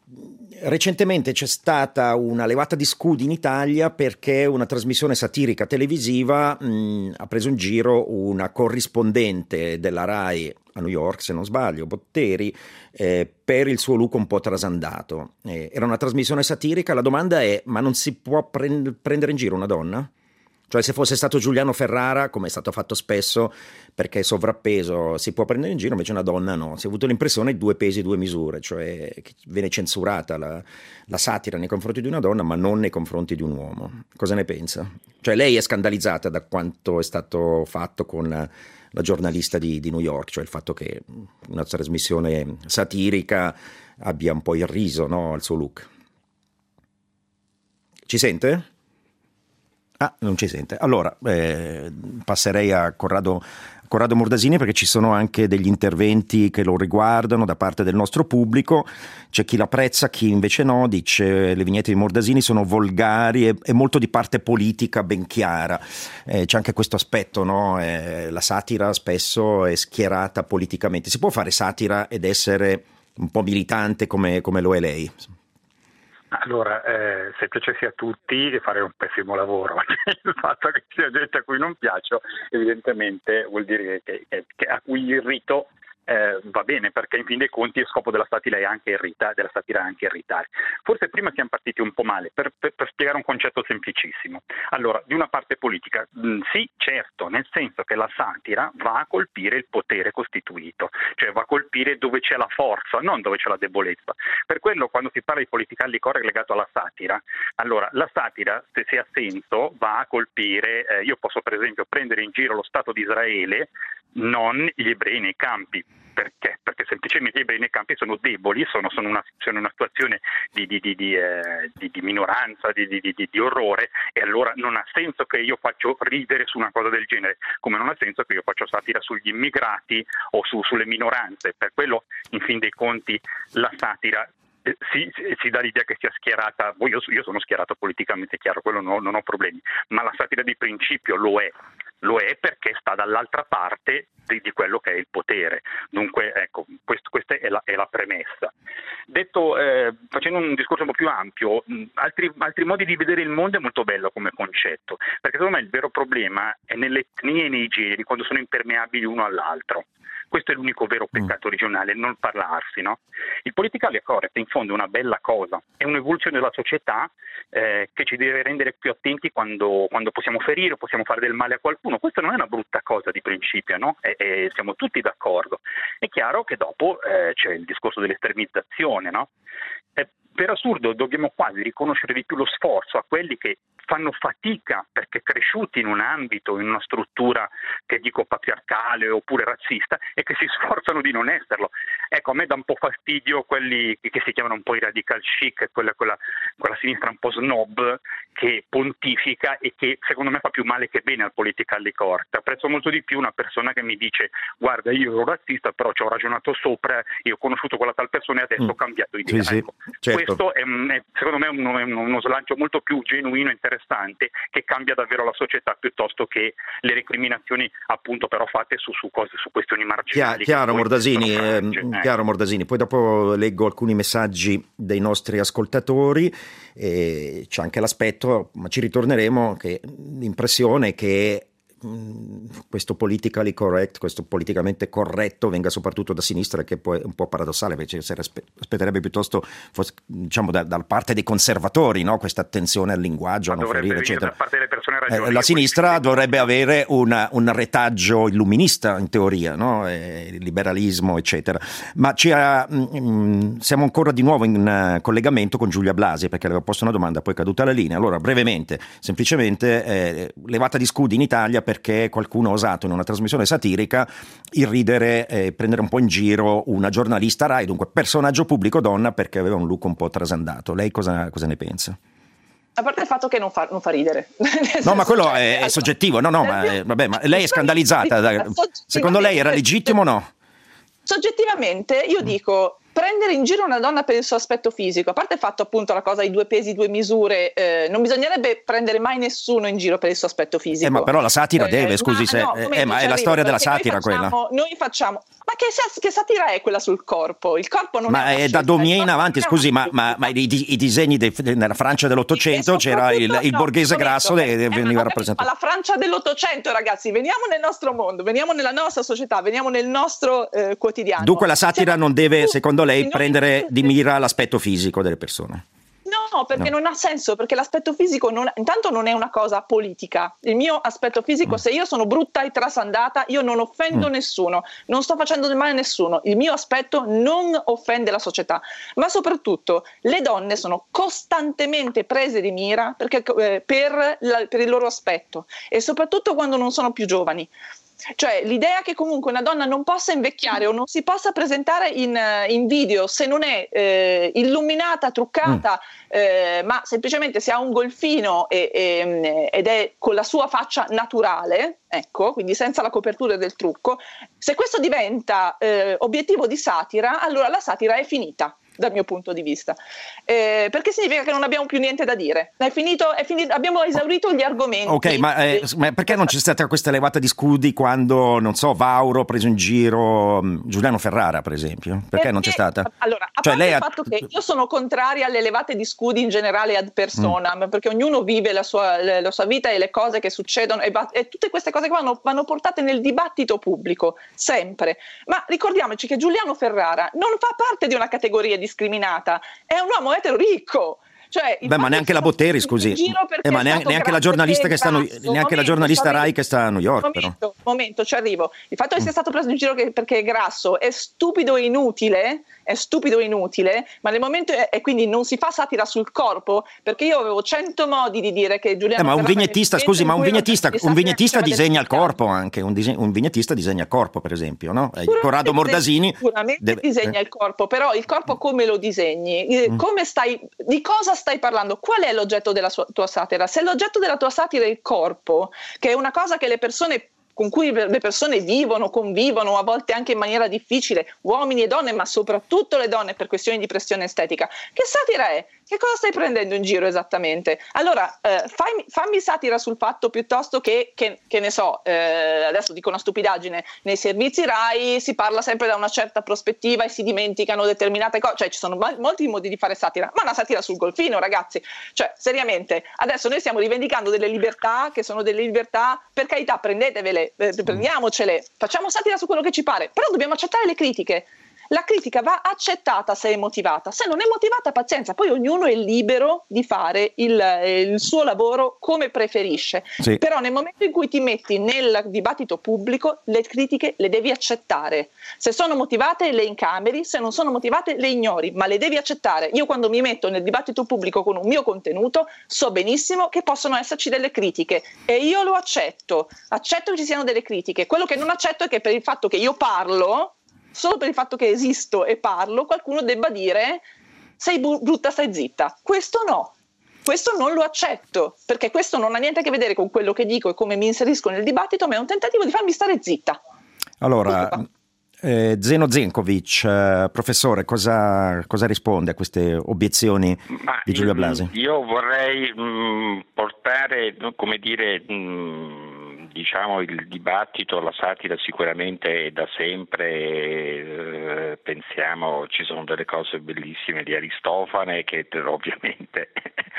Recentemente c'è stata una levata di scudi in Italia perché una trasmissione satirica televisiva mh, ha preso in giro una corrispondente della Rai a New York, se non sbaglio, Botteri, eh, per il suo look un po' trasandato. Eh, era una trasmissione satirica, la domanda è: ma non si può prend- prendere in giro una donna? Cioè, se fosse stato Giuliano Ferrara, come è stato fatto spesso, perché è sovrappeso, si può prendere in giro, invece una donna no. Si è avuto l'impressione di due pesi, due misure, cioè che viene censurata la, la satira nei confronti di una donna, ma non nei confronti di un uomo. Cosa ne pensa? Cioè, lei è scandalizzata da quanto è stato fatto con la giornalista di, di New York, cioè il fatto che una trasmissione satirica abbia un po' irriso, no, al suo look. Ci sente? Ah, non ci sente. Allora, eh, passerei a Corrado, Corrado Mordasini, perché ci sono anche degli interventi che lo riguardano da parte del nostro pubblico. C'è chi l'apprezza, chi invece no, dice le vignette di Mordasini sono volgari e, e molto di parte politica ben chiara. Eh, c'è anche questo aspetto, no? Eh, la satira spesso è schierata politicamente. Si può fare satira ed essere un po' militante come, come lo è lei? Allora, eh, se piacessi a tutti fare un pessimo lavoro. Il fatto che ci sia gente a cui non piaccio evidentemente vuol dire che, che, che a cui irrito eh, va bene, perché in fin dei conti il scopo della satira è anche irritare, della satira è anche irritare. Forse prima siamo partiti un po' male per, per, per spiegare un concetto semplicissimo. Allora, di una parte politica, mh, sì, certo, nel senso che la satira va a colpire il potere costituito, cioè va a colpire dove c'è la forza, non dove c'è la debolezza. Per quello quando si parla di politically correct legato alla satira, allora la satira, se, se ha senso, va a colpire, eh, io posso per esempio prendere in giro lo Stato di Israele, non gli ebrei nei campi. Perché? Perché semplicemente gli ebrei nei campi sono deboli, sono, sono, una, sono una situazione di, di, di, di, eh, di, di minoranza, di, di, di, di orrore, e allora non ha senso che io faccio ridere su una cosa del genere, come non ha senso che io faccio satira sugli immigrati o su, sulle minoranze. Per quello, in fin dei conti, la satira Eh, si, si dà l'idea che sia schierata. Io, io sono schierato politicamente, chiaro, quello no, non ho problemi, ma la satira di principio lo è, lo è perché sta dall'altra parte di, di quello che è il potere. Dunque, ecco, questo, questa è la, è la premessa. Detto, eh, facendo un discorso un po' più ampio, mh, altri, altri modi di vedere il mondo è molto bello come concetto, perché secondo me il vero problema è nelle etnie e nei generi, quando sono impermeabili uno all'altro. Questo è l'unico vero peccato regionale, non parlarsi, no? Il politically correct in fondo è una bella cosa, è un'evoluzione della società eh, che ci deve rendere più attenti quando, quando possiamo ferire o possiamo fare del male a qualcuno. Questa non è una brutta cosa di principio, no? E, e siamo tutti d'accordo. È chiaro che dopo eh, c'è il discorso dell'estremizzazione, no? E per assurdo dobbiamo quasi riconoscere di più lo sforzo a quelli che fanno fatica perché cresciuti in un ambito, in una struttura che dico patriarcale oppure razzista, e che si sforzano di non esserlo. Ecco, a me dà un po' fastidio quelli che si chiamano un po' i radical chic, quella, quella, quella sinistra un po' snob che pontifica e che secondo me fa più male che bene al politically correct. Apprezzo molto di più una persona che mi dice: guarda, io ero razzista, però ci ho ragionato sopra, io ho conosciuto quella tal persona e adesso mm. ho cambiato idea. Sì, ecco, sì, certo. Questo è, è secondo me uno, è uno slancio molto più genuino e interessante, che cambia davvero la società, piuttosto che le recriminazioni appunto però fatte su, su cose, su questioni marginali. Chiaro, Mordasini, eh, eh. chiaro Mordasini, poi dopo leggo alcuni messaggi dei nostri ascoltatori, e c'è anche l'aspetto, ma ci ritorneremo, che l'impressione è che questo politically correct, questo politicamente corretto venga soprattutto da sinistra, che poi è un po' paradossale, perché si aspetterebbe piuttosto fosse, diciamo da, da parte dei conservatori, no? Questa attenzione al linguaggio, a non ferire, eccetera. Da parte delle persone ragioni, eh, la sinistra dovrebbe avere una, un retaggio illuminista in teoria, no? Eh, il liberalismo eccetera, ma ci ha, mh, siamo ancora di nuovo in uh, collegamento con Giulia Blasi, perché le avevo posto una domanda, poi è caduta la linea. Allora brevemente, semplicemente eh, levata di scudi in Italia perché qualcuno ha osato in una trasmissione satirica irridere e eh, prendere un po' in giro una giornalista Rai, dunque personaggio pubblico donna, perché aveva un look un po' trasandato. Lei cosa, cosa ne pensa? A parte il fatto che non fa, non fa ridere. No, ma quello è, è soggettivo. No, no, ma, eh, vabbè, ma lei è scandalizzata. Secondo lei era legittimo o no? Soggettivamente io dico: prendere in giro una donna per il suo aspetto fisico, a parte il fatto appunto la cosa i due pesi, due misure, eh, non bisognerebbe prendere mai nessuno in giro per il suo aspetto fisico. Eh, ma però la satira eh, deve, scusi, se, no, eh, ma è la storia della satira noi facciamo, quella. Noi facciamo, ma che, che satira è quella sul corpo? Il corpo non ma è, è da Daumier in avanti, scusi, ma, ma, ma i, i disegni dei, nella Francia dell'Ottocento c'era il, il no, borghese grasso e eh, veniva rappresentato. Ma la Francia dell'Ottocento, ragazzi, veniamo nel nostro mondo, veniamo nella nostra società, veniamo nel nostro eh, quotidiano. Dunque la satira Siamo non deve, secondo lei, noi, prendere di mira l'aspetto fisico delle persone. No, perché no. non ha senso, perché l'aspetto fisico non, intanto non è una cosa politica. Il mio aspetto fisico, mm. se io sono brutta e trasandata, io non offendo mm. nessuno, non sto facendo del male a nessuno, il mio aspetto non offende la società, ma soprattutto le donne sono costantemente prese di mira perché, eh, per, la, per il loro aspetto, e soprattutto quando non sono più giovani. Cioè l'idea che comunque una donna non possa invecchiare o non si possa presentare in, in video se non è eh, illuminata, truccata, mm. eh, ma semplicemente se ha un golfino e, e, ed è con la sua faccia naturale, ecco, quindi senza la copertura del trucco, se questo diventa eh, obiettivo di satira, allora la satira è finita. Dal mio punto di vista, eh, perché significa che non abbiamo più niente da dire. È finito, è finito, abbiamo esaurito gli argomenti. Ok, ma, eh, ma perché non c'è stata questa levata di scudi quando, non so, Vauro ha preso in giro um, Giuliano Ferrara, per esempio? Perché, perché non c'è stata? Allora, a cioè, parte lei il ha... fatto che io sono contraria alle levate di scudi in generale ad personam, mm. perché ognuno vive la sua, la sua vita e le cose che succedono e, e tutte queste cose che vanno, vanno portate nel dibattito pubblico, sempre. Ma ricordiamoci che Giuliano Ferrara non fa parte di una categoria discriminata. È un uomo etero ricco. Cioè, Beh, ma neanche la Botteri, scusi. Eh, ma neanche, neanche la giornalista che sta a New, neanche momento, la giornalista Rai che sta a New York. Momento, però. momento, ci arrivo. Il fatto che sia stato preso in giro che, perché è grasso è stupido e inutile, è stupido e inutile, ma nel momento è, e quindi non si fa satira sul corpo, perché io avevo cento modi di dire che Giuliano eh, ma un Ferrara vignettista, scusi, ma un vignettista, un vignettista disegna il corpo anche, un, dise- un vignettista disegna il corpo, per esempio, no? Corrado Mordasini sicuramente deve... disegna eh. il corpo, però il corpo come lo disegni? Mm. Come stai, di cosa stai parlando? Qual è l'oggetto della sua, tua satira? Se l'oggetto della tua satira è il corpo, che è una cosa che le persone con cui le persone vivono, convivono, a volte anche in maniera difficile, uomini e donne, ma soprattutto le donne per questioni di pressione estetica, che satira è? Che cosa stai prendendo in giro esattamente? Allora, eh, fammi, fammi satira sul fatto piuttosto che, che, che ne so, eh, adesso dico una stupidaggine, nei servizi Rai si parla sempre da una certa prospettiva e si dimenticano determinate cose, cioè ci sono ma- molti modi di fare satira, ma una satira sul golfino, ragazzi, cioè seriamente, adesso noi stiamo rivendicando delle libertà che sono delle libertà, per carità, prendetevele, eh, prendiamocele, facciamo satira su quello che ci pare, però dobbiamo accettare le critiche. La critica va accettata se è motivata, se non è motivata pazienza, poi ognuno è libero di fare il, il suo lavoro come preferisce, sì. Però nel momento in cui ti metti nel dibattito pubblico le critiche le devi accettare, se sono motivate le incameri, se non sono motivate le ignori, ma le devi accettare. Io quando mi metto nel dibattito pubblico con un mio contenuto so benissimo che possono esserci delle critiche e io lo accetto, accetto che ci siano delle critiche, quello che non accetto è che per il fatto che io parlo, solo per il fatto che esisto e parlo, qualcuno debba dire sei bu- brutta, stai zitta. Questo no, questo non lo accetto, perché questo non ha niente a che vedere con quello che dico e come mi inserisco nel dibattito, ma è un tentativo di farmi stare zitta. Allora, eh, Zeno Zenkovic, eh, professore, cosa, cosa risponde a queste obiezioni ma di Giulia Blasi? Io vorrei mh, portare, come dire... Mh, diciamo il dibattito, la satira sicuramente è da sempre, eh, pensiamo ci sono delle cose bellissime di Aristofane che ovviamente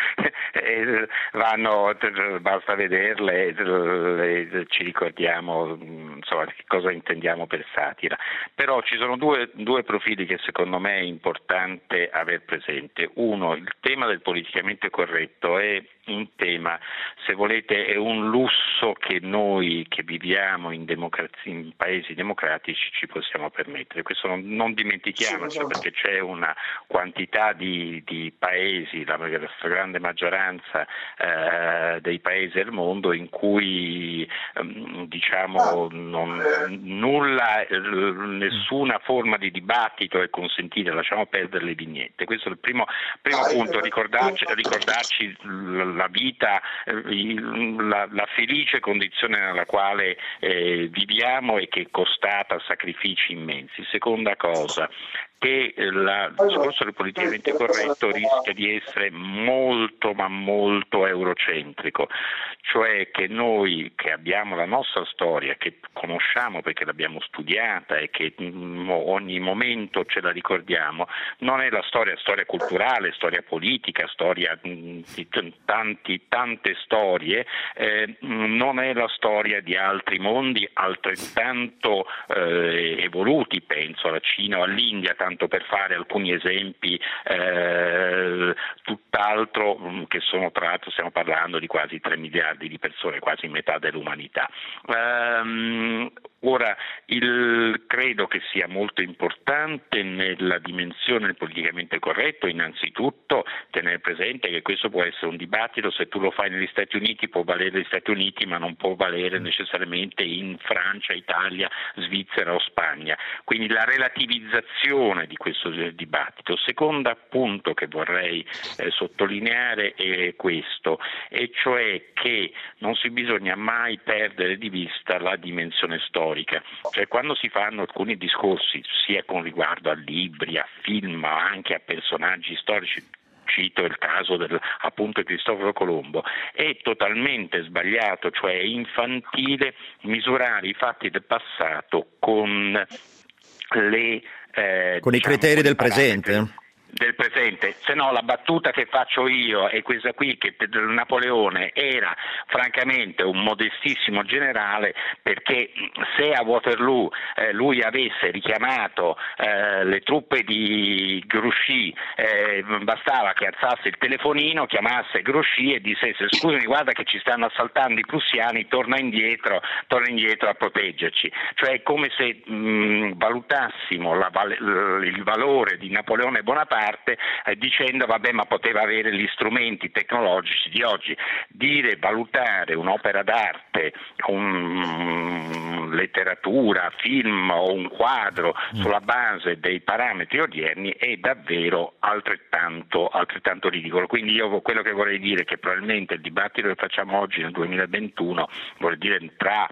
eh, vanno, basta vederle, eh, ci ricordiamo insomma che cosa intendiamo per satira, però ci sono due, due profili che secondo me è importante aver presente. Uno, il tema del politicamente corretto è un tema, se volete, è un lusso che noi che viviamo in, democrazia, in paesi democratici ci possiamo permettere. Questo non, non dimentichiamocelo, perché c'è una quantità di, di paesi, la, la stragrande maggioranza eh, dei paesi del mondo in cui ehm, diciamo non, nulla, eh, nessuna forma di dibattito è consentita, lasciamo perdere le vignette. Questo è il primo, primo punto, ricordarci, ricordarci la vita, la, la felice condizione nella quale eh, viviamo e che è costata sacrifici immensi. Seconda cosa, che la, il discorso del politicamente corretto rischia di essere molto ma molto eurocentrico, cioè che noi che abbiamo la nostra storia, che conosciamo perché l'abbiamo studiata e che ogni momento ce la ricordiamo, non è la storia, storia culturale, storia politica, storia di tanti, tante storie, eh, non è la storia di altri mondi altrettanto eh, evoluti, penso alla Cina o all'India, tanto per fare alcuni esempi, eh, tutt'altro che sono, tra l'altro stiamo parlando di quasi tre miliardi di persone, quasi metà dell'umanità. Um, Ora, il, credo che sia molto importante nella dimensione politicamente corretto innanzitutto tenere presente che questo può essere un dibattito, se tu lo fai negli Stati Uniti può valere negli Stati Uniti ma non può valere necessariamente in Francia, Italia, Svizzera o Spagna, quindi la relativizzazione di questo dibattito. Secondo punto che vorrei eh, sottolineare è questo, e cioè che non si bisogna mai perdere di vista la dimensione storica. Cioè, quando si fanno alcuni discorsi, sia con riguardo a libri, a film, ma anche a personaggi storici, cito il caso del, appunto di Cristoforo Colombo, è totalmente sbagliato, cioè è infantile misurare i fatti del passato con le eh, con diciamo, i criteri del presente. Del presente, se no la battuta che faccio io è questa qui, che Napoleone era francamente un modestissimo generale, perché se a Waterloo eh, lui avesse richiamato eh, le truppe di Grouchy, eh, bastava che alzasse il telefonino, chiamasse Grouchy e dicesse scusami, guarda che ci stanno assaltando i prussiani, torna indietro, torna indietro a proteggerci. Cioè è come se mh, valutassimo la, il valore di Napoleone Bonaparte Eh, dicendo vabbè, ma poteva avere gli strumenti tecnologici di oggi. Dire, valutare un'opera d'arte, un, letteratura, film o un quadro sulla base dei parametri odierni è davvero altrettanto, altrettanto ridicolo. Quindi io quello che vorrei dire è che probabilmente il dibattito che facciamo oggi nel duemilaventuno, vorrei dire tra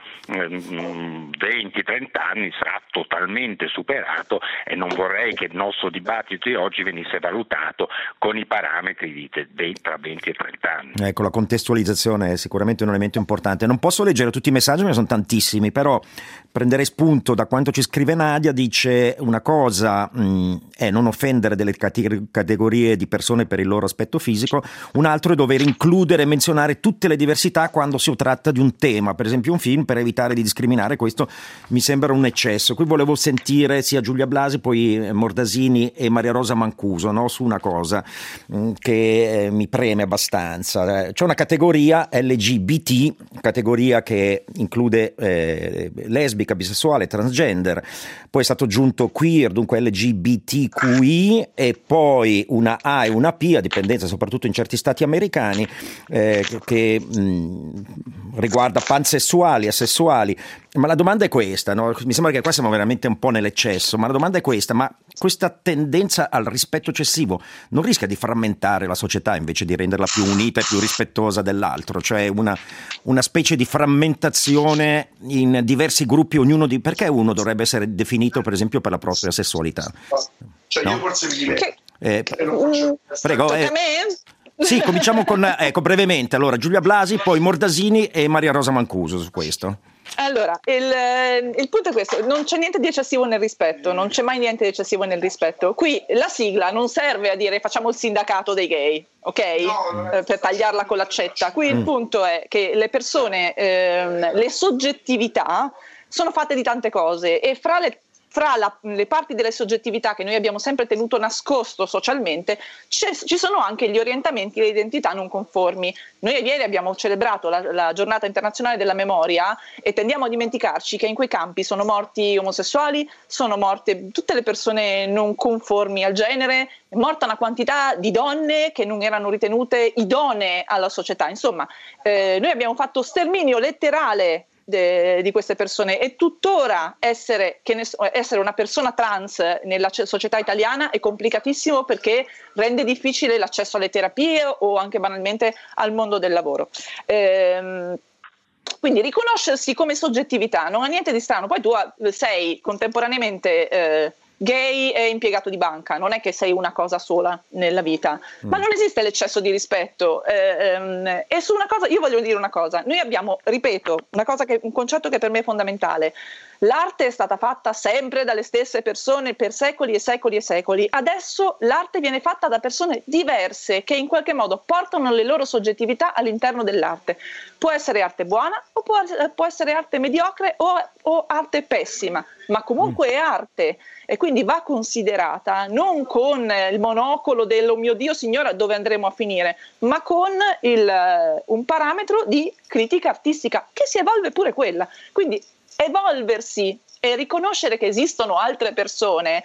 ehm, venti trenta anni, sarà totalmente superato, e non vorrei che il nostro dibattito di oggi venisse valutato con i parametri di, di tra venti e trenta anni. Ecco, la contestualizzazione è sicuramente un elemento importante. Non posso leggere tutti i messaggi, ma sono tantissimi, però prenderei spunto da quanto ci scrive Nadia. Dice una cosa mh, è non offendere delle categorie di persone per il loro aspetto fisico, un altro è dover includere e menzionare tutte le diversità quando si tratta di un tema, per esempio un film, per evitare di discriminare. Questo mi sembra un eccesso. Qui volevo sentire sia Giulia Blasi, poi Mordasini e Maria Rosa Mancuso, no? Su una cosa mh, che eh, mi preme abbastanza. C'è una categoria L G B T, categoria che include eh, lesbica, bisessuale, transgender, poi è stato aggiunto queer, dunque L G B T Q I, e poi una A e una P, a dipendenza soprattutto in certi stati americani, eh, che mh, riguarda pansessuali, asessuali. Ma la domanda è questa, no? Mi sembra che qua siamo veramente un po' nell'eccesso, ma la domanda è questa: ma questa tendenza al rispetto eccessivo non rischia di frammentare la società invece di renderla più unita e più rispettosa dell'altro? Cioè una, una specie di frammentazione in diversi gruppi, ognuno di... Perché uno dovrebbe essere definito per esempio per la propria sessualità? Cioè no? io forse mi direi che, eh, che lo faccio... Prego, eh, sì, cominciamo con, ecco, brevemente, allora Giulia Blasi, poi Mordasini e Maria Rosa Mancuso su questo. Allora, il, il punto è questo: non c'è niente di eccessivo nel rispetto, non c'è mai niente di eccessivo nel rispetto. Qui la sigla non serve a dire facciamo il sindacato dei gay, ok? No, eh, per tagliarla con l'accetta. Qui mm. il punto è che le persone, ehm, le soggettività sono fatte di tante cose, e fra le Fra la, le parti delle soggettività che noi abbiamo sempre tenuto nascosto socialmente ci sono anche gli orientamenti e le identità non conformi. Noi ieri abbiamo celebrato la, la giornata internazionale della memoria e tendiamo a dimenticarci che in quei campi sono morti omosessuali, sono morte tutte le persone non conformi al genere, è morta una quantità di donne che non erano ritenute idonee alla società. Insomma, eh, noi abbiamo fatto sterminio letterale di queste persone, e tuttora essere, che ne, essere una persona trans nella società italiana è complicatissimo, perché rende difficile l'accesso alle terapie o anche banalmente al mondo del lavoro. Ehm, quindi riconoscersi come soggettività non ha niente di strano. Poi tu sei contemporaneamente eh, gay e impiegato di banca, non è che sei una cosa sola nella vita, mm. ma non esiste l'eccesso di rispetto. Eh, e su una cosa, io voglio dire una cosa: noi abbiamo, ripeto, una cosa che, un concetto che per me è fondamentale. L'arte è stata fatta sempre dalle stesse persone per secoli e secoli e secoli. Adesso l'arte viene fatta da persone diverse che in qualche modo portano le loro soggettività all'interno dell'arte. Può essere arte buona o può, può essere arte mediocre o, o arte pessima, ma comunque è arte, e quindi va considerata non con il monocolo del oh mio Dio signora dove andremo a finire, ma con il, un parametro di critica artistica che si evolve pure quella. Quindi evolversi e riconoscere che esistono altre persone.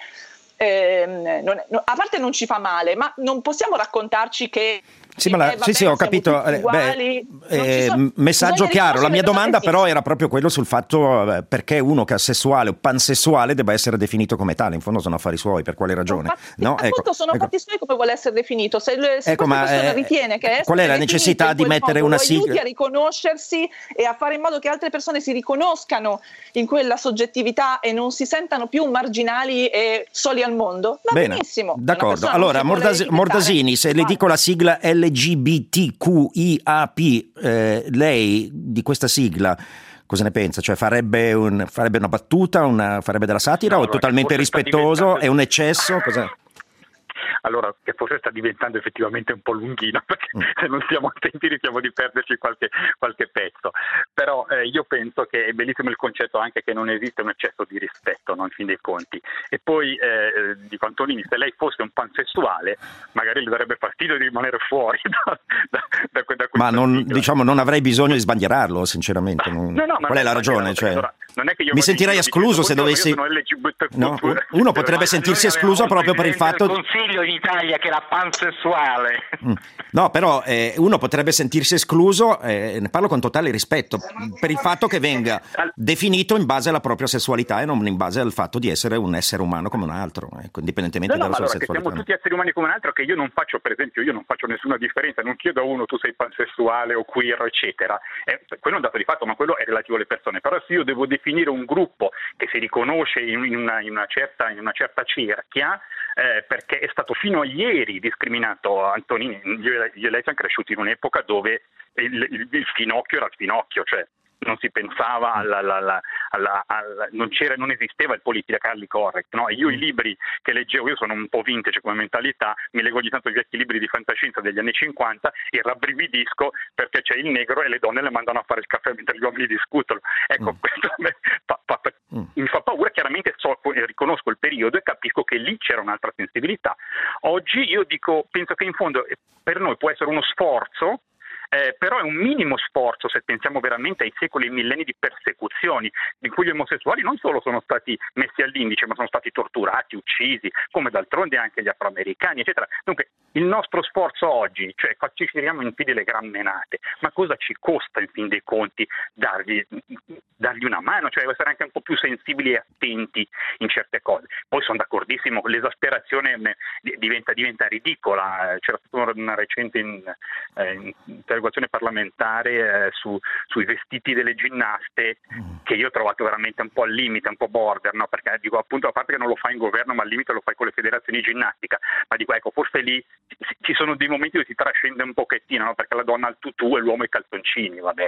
Eh, non, no, a parte non ci fa male, ma non possiamo raccontarci che Sì, ma la, eh, vabbè, sì, sì, ho capito. Eh, beh, eh, sono, messaggio chiaro. La mia domanda, però, era proprio quello sul fatto eh, perché uno che è asessuale o pansessuale debba essere definito come tale. In fondo sono affari suoi, per quale ragione? Fatti, no? Appunto, ecco, sono ecco. fatti suoi come vuole essere definito. Se, se ecco, questa ma, persona eh, ritiene che qual è la necessità di mettere modo, una lo aiuti sigla? a riconoscersi e a fare in modo che altre persone si riconoscano in quella soggettività e non si sentano più marginali e soli al mondo. Va Bene, benissimo. d'accordo. Allora, Mordas- Mordasini, se le dico la sigla L G B T Q I A P, eh, lei di questa sigla cosa ne pensa? Cioè farebbe, un, farebbe una battuta, una, farebbe della satira, no, o è totalmente rispettoso? È un eccesso? Cos'è? Allora, che forse sta diventando effettivamente un po' lunghina, perché mm. se non stiamo attenti rischiamo di perderci qualche, qualche pezzo. Però eh, io penso che è bellissimo il concetto anche che non esiste un eccesso di rispetto, no, in fin dei conti. E poi eh, dico Antonini, se lei fosse un pansessuale, magari le darebbe fastidio di rimanere fuori da, da, da, da Ma non, diciamo, non avrei bisogno di sbandierarlo, sinceramente. Non... No, no, ma qual è la ragione? Cioè... Allora, non è che io mi sentirei escluso se dovessi... No, uno potrebbe sentirsi escluso proprio per il fatto... Consiglio in Italia che era pansessuale. No, però eh, uno potrebbe sentirsi escluso, eh, ne parlo con totale rispetto, per il fatto che venga definito in base alla propria sessualità e non in base al fatto di essere un essere umano come un altro, ecco, indipendentemente no, no, dalla sua allora, sessualità. Che siamo tutti esseri umani come un altro, che io non faccio, per esempio, io non faccio nessuna differenza, non chiedo a uno tu sei pansessuale o queer, eccetera. Eh, quello è un dato di fatto, ma quello è relativo alle persone. Però se io devo definire un gruppo che si riconosce in una, in una certa, in una certa cerchia, eh, perché è stato fino a ieri discriminato. Antonini, io e lei siamo cresciuti in un'epoca dove il, il, il finocchio era il finocchio, cioè non si pensava alla, alla, alla, alla, alla non c'era, non esisteva il politically correct, no? Io i libri che leggevo, io sono un po' vintage come mentalità, mi leggo ogni tanto i vecchi libri di fantascienza degli anni cinquanta e rabbrividisco perché c'è il negro e le donne le mandano a fare il caffè mentre gli uomini discutono. Ecco, mm. questo me fa, fa, mm. mi fa paura. Chiaramente so, riconosco il periodo e capisco che lì c'era un'altra sensibilità. Oggi io dico, penso che in fondo per noi può essere uno sforzo. Eh, però è un minimo sforzo se pensiamo veramente ai secoli e millenni di persecuzioni in cui gli omosessuali non solo sono stati messi all'indice ma sono stati torturati, uccisi, come d'altronde anche gli afroamericani, eccetera. Dunque il nostro sforzo oggi, cioè ci tiriamo in piedi le gran menate, ma cosa ci costa in fin dei conti dargli, dargli una mano, cioè essere anche un po' più sensibili e attenti in certe cose. Poi sono d'accordissimo, l'esasperazione diventa, diventa ridicola. C'era stata una recente in, eh, interrogazione parlamentare eh, su, sui vestiti delle ginnaste che io ho trovato veramente un po' al limite, un po' border, no? Perché dico appunto, a parte che non lo fai in governo, ma al limite lo fai con le federazioni di ginnastica, ma dico ecco, forse lì ci sono dei momenti dove si trascende un pochettino, no? Perché la donna ha il tutù e l'uomo i calzoncini, vabbè,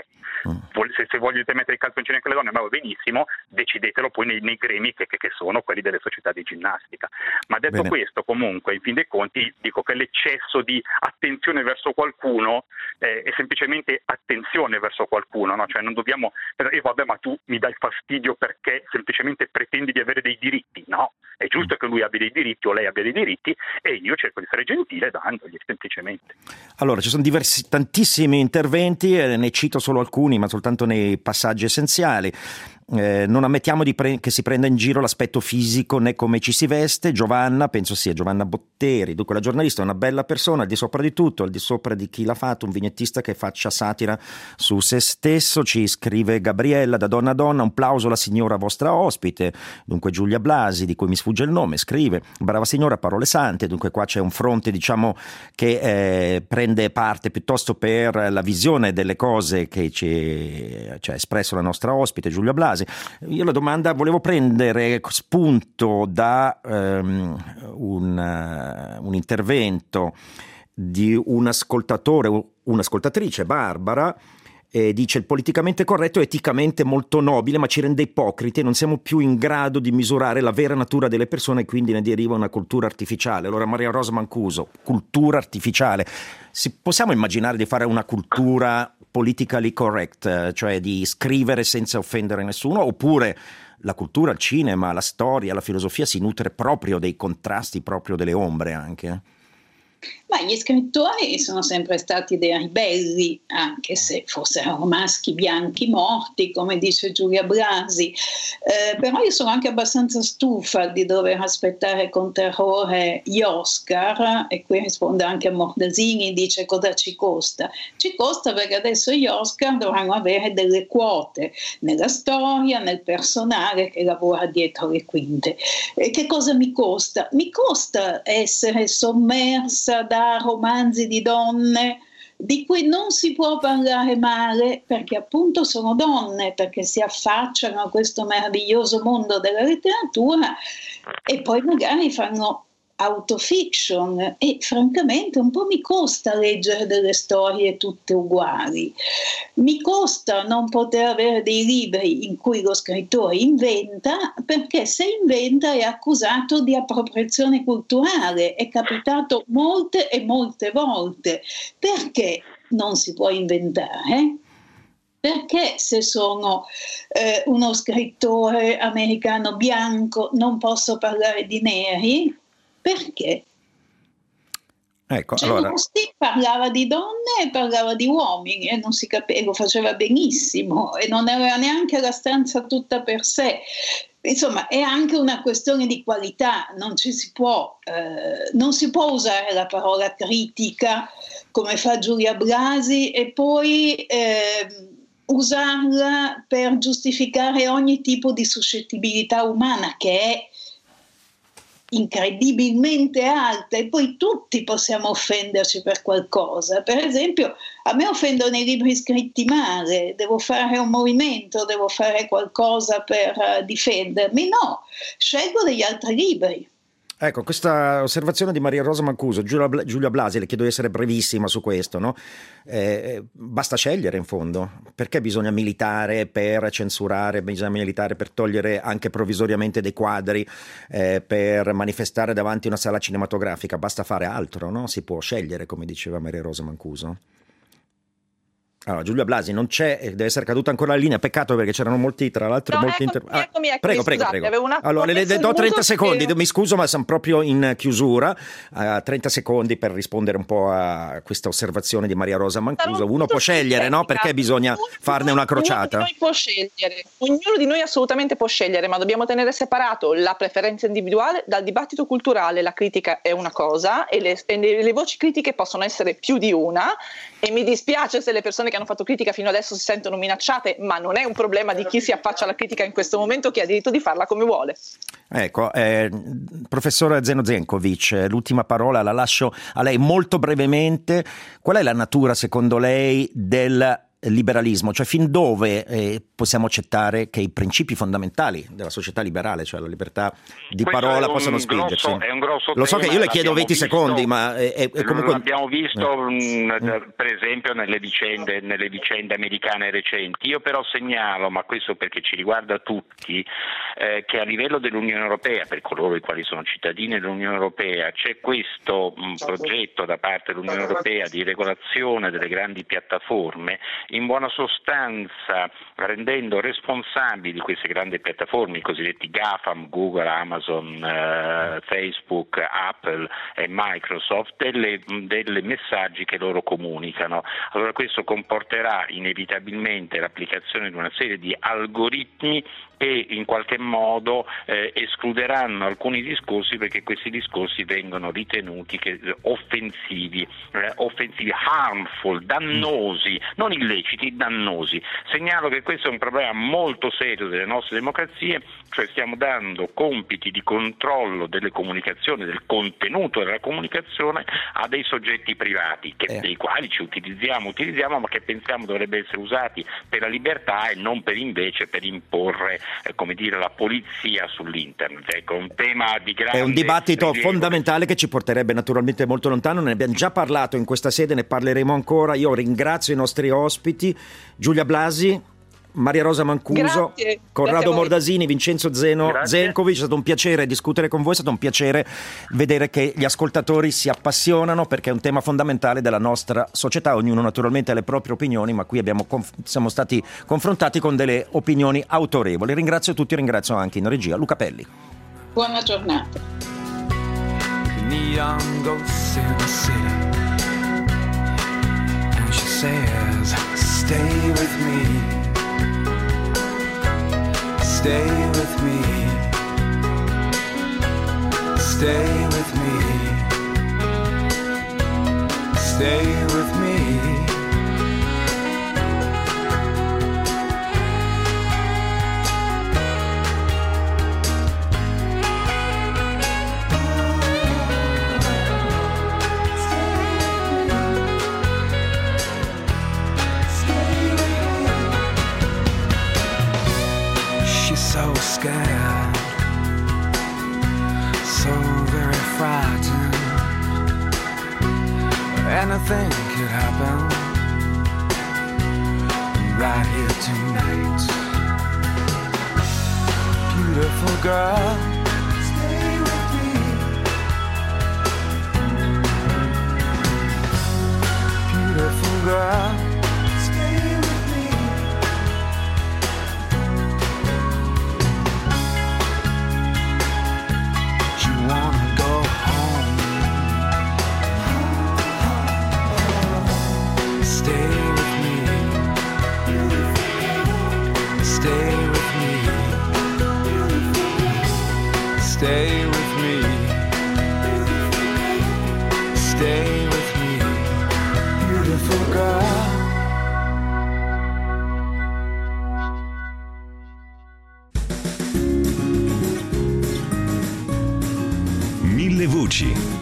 se, se vogliono mettere i calzoncini anche le donne va benissimo, decidetelo poi nei, nei gremi che, che, che sono quelli delle società di ginnastica. Ma detto Bene. Questo, comunque, in fin dei conti, dico che l'eccesso di attenzione verso qualcuno eh, è semplicemente attenzione verso qualcuno, no? Cioè non dobbiamo, eh, vabbè, ma tu mi dai fastidio perché semplicemente pretendi di avere dei diritti. No, è giusto che lui abbia dei diritti o lei abbia dei diritti e io cerco di essere gentile dandogli semplicemente. Allora, ci sono diversi, tantissimi interventi, eh, ne cito solo alcuni, ma soltanto nei passaggi essenziali. Eh, non ammettiamo di pre- che si prenda in giro l'aspetto fisico né come ci si veste. Giovanna, penso sia Giovanna Botteri, dunque la giornalista è una bella persona, al di sopra di tutto, al di sopra di chi l'ha fatto, un vignettista che faccia satira su se stesso. Ci scrive Gabriella da Donna a Donna, un plauso alla signora vostra ospite. Dunque Giulia Blasi, di cui mi sfugge il nome, scrive brava signora, parole sante. Dunque qua c'è un fronte, diciamo, che eh, prende parte piuttosto per la visione delle cose che ci, ci ha espresso la nostra ospite Giulia Blasi. Io la domanda volevo prendere spunto da um, un, uh, un intervento di un ascoltatore, un'ascoltatrice, Barbara, e dice: il politicamente corretto è eticamente molto nobile, ma ci rende ipocriti e non siamo più in grado di misurare la vera natura delle persone e quindi ne deriva una cultura artificiale. Allora, Maria Rosa Mancuso, cultura artificiale. Si, possiamo immaginare di fare una cultura politically correct, cioè di scrivere senza offendere nessuno, oppure la cultura, il cinema, la storia, la filosofia si nutre proprio dei contrasti, proprio delle ombre anche? Ma gli scrittori sono sempre stati dei ribelli, anche se fossero maschi bianchi morti, come dice Giulia Blasi. Eh, però io sono anche abbastanza stufa di dover aspettare con terrore gli Oscar, e qui risponde anche a Mordasini, dice cosa ci costa? Ci costa perché adesso gli Oscar dovranno avere delle quote nella storia, nel personale che lavora dietro le quinte. E che cosa mi costa? Mi costa essere sommersa da romanzi di donne di cui non si può parlare male perché appunto sono donne, perché si affacciano a questo meraviglioso mondo della letteratura e poi magari fanno autofiction, e francamente un po' mi costa leggere delle storie tutte uguali. Mi costa non poter avere dei libri in cui lo scrittore inventa, perché se inventa è accusato di appropriazione culturale. È capitato molte e molte volte. Perché non si può inventare? Perché se sono eh, uno scrittore americano bianco non posso parlare di neri? Perché? Ecco, Jane allora... Austen parlava di donne e parlava di uomini e non si capiva, lo faceva benissimo e non aveva neanche la stanza tutta per sé. Insomma, è anche una questione di qualità, non ci si può, eh, non si può usare la parola critica come fa Giulia Blasi e poi eh, usarla per giustificare ogni tipo di suscettibilità umana, che è incredibilmente alta, e poi tutti possiamo offenderci per qualcosa. Per esempio, a me offendono i libri scritti male, devo fare un movimento, devo fare qualcosa per uh, difendermi. No, scelgo degli altri libri. Ecco, questa osservazione di Maria Rosa Mancuso, Giulia, Giulia Blasi, le chiedo di essere brevissima su questo, no? Eh, basta scegliere in fondo, perché bisogna militare per censurare, bisogna militare per togliere anche provvisoriamente dei quadri, eh, per manifestare davanti a una sala cinematografica, basta fare altro, no? Si può scegliere, come diceva Maria Rosa Mancuso. Allora, Giulia Blasi non c'è, deve essere caduta ancora la linea, peccato perché c'erano molti, tra l'altro, no, molti eccomi, inter... ah, eccomi, eccomi, prego, scusate, prego, prego. Una... Allora, le, le do trenta secondi, che... mi scuso, ma siamo proprio in chiusura. Uh, trenta secondi per rispondere un po' a questa osservazione di Maria Rosa Mancuso. Uno può scegliere, no? Perché bisogna ognuno, farne una crociata? Ognuno di noi può scegliere, ognuno di noi assolutamente può scegliere, ma dobbiamo tenere separato la preferenza individuale dal dibattito culturale. La critica è una cosa e le, e le voci critiche possono essere più di una, e mi dispiace se le persone che hanno fatto critica fino adesso si sentono minacciate, ma non è un problema di chi si affaccia alla critica in questo momento, che ha diritto di farla come vuole. Ecco, eh, professore Zeno Zenkovic, l'ultima parola la lascio a lei molto brevemente. Qual è la natura secondo lei del liberalismo? Cioè fin dove eh, possiamo accettare che i principi fondamentali della società liberale, cioè la libertà di Questo parola, possano spingersi? Grosso, è un grosso Lo so tema, che io le chiedo venti visto, secondi, ma è, è comunque... L'abbiamo visto eh. mh, per esempio nelle vicende, nelle vicende americane recenti. Io però segnalo, ma questo perché ci riguarda tutti, eh, che a livello dell'Unione Europea, per coloro i quali sono cittadini dell'Unione Europea, c'è questo mh, progetto da parte dell'Unione Europea di regolazione delle grandi piattaforme, in buona sostanza rendendo responsabili queste grandi piattaforme, i cosiddetti GAFAM, Google, Amazon, eh, Facebook, Apple e Microsoft, delle, delle messaggi che loro comunicano. Allora questo comporterà inevitabilmente l'applicazione di una serie di algoritmi che in qualche modo eh, escluderanno alcuni discorsi, perché questi discorsi vengono ritenuti che, offensivi, eh, offensivi, harmful, dannosi, non illeciti, dannosi. Segnalo che questo è un problema molto serio delle nostre democrazie, cioè stiamo dando compiti di controllo delle comunicazioni, del contenuto della comunicazione a dei soggetti privati, che, eh. dei quali ci utilizziamo, utilizziamo, ma che pensiamo dovrebbero essere usati per la libertà e non per invece per imporre Eh, come dire, la polizia sull'internet. Ecco, un tema di grande... È un dibattito rilievo. fondamentale che ci porterebbe naturalmente molto lontano, ne abbiamo già parlato in questa sede, ne parleremo ancora. Io ringrazio i nostri ospiti, Giulia Blasi, Maria Rosa Mancuso, Grazie. Corrado Grazie Mordasini, Vincenzo Zeno Grazie. Zenkovic. È stato un piacere discutere con voi, è stato un piacere vedere che gli ascoltatori si appassionano, perché è un tema fondamentale della nostra società. Ognuno naturalmente ha le proprie opinioni, ma qui abbiamo conf- siamo stati confrontati con delle opinioni autorevoli. Ringrazio tutti, ringrazio anche in regia Luca Pelli. Buona giornata. neon ghosts in the city. And she says, stay with me, stay with me, stay with me, stay with me. So scared, so very frightened. Anything could happen right here tonight. Beautiful girl, stay with me. Beautiful girl, stay with me. Wanna go home. Stay with me. Stay with me. Stay with me. Stay with me. Beautiful girl. Mille voci,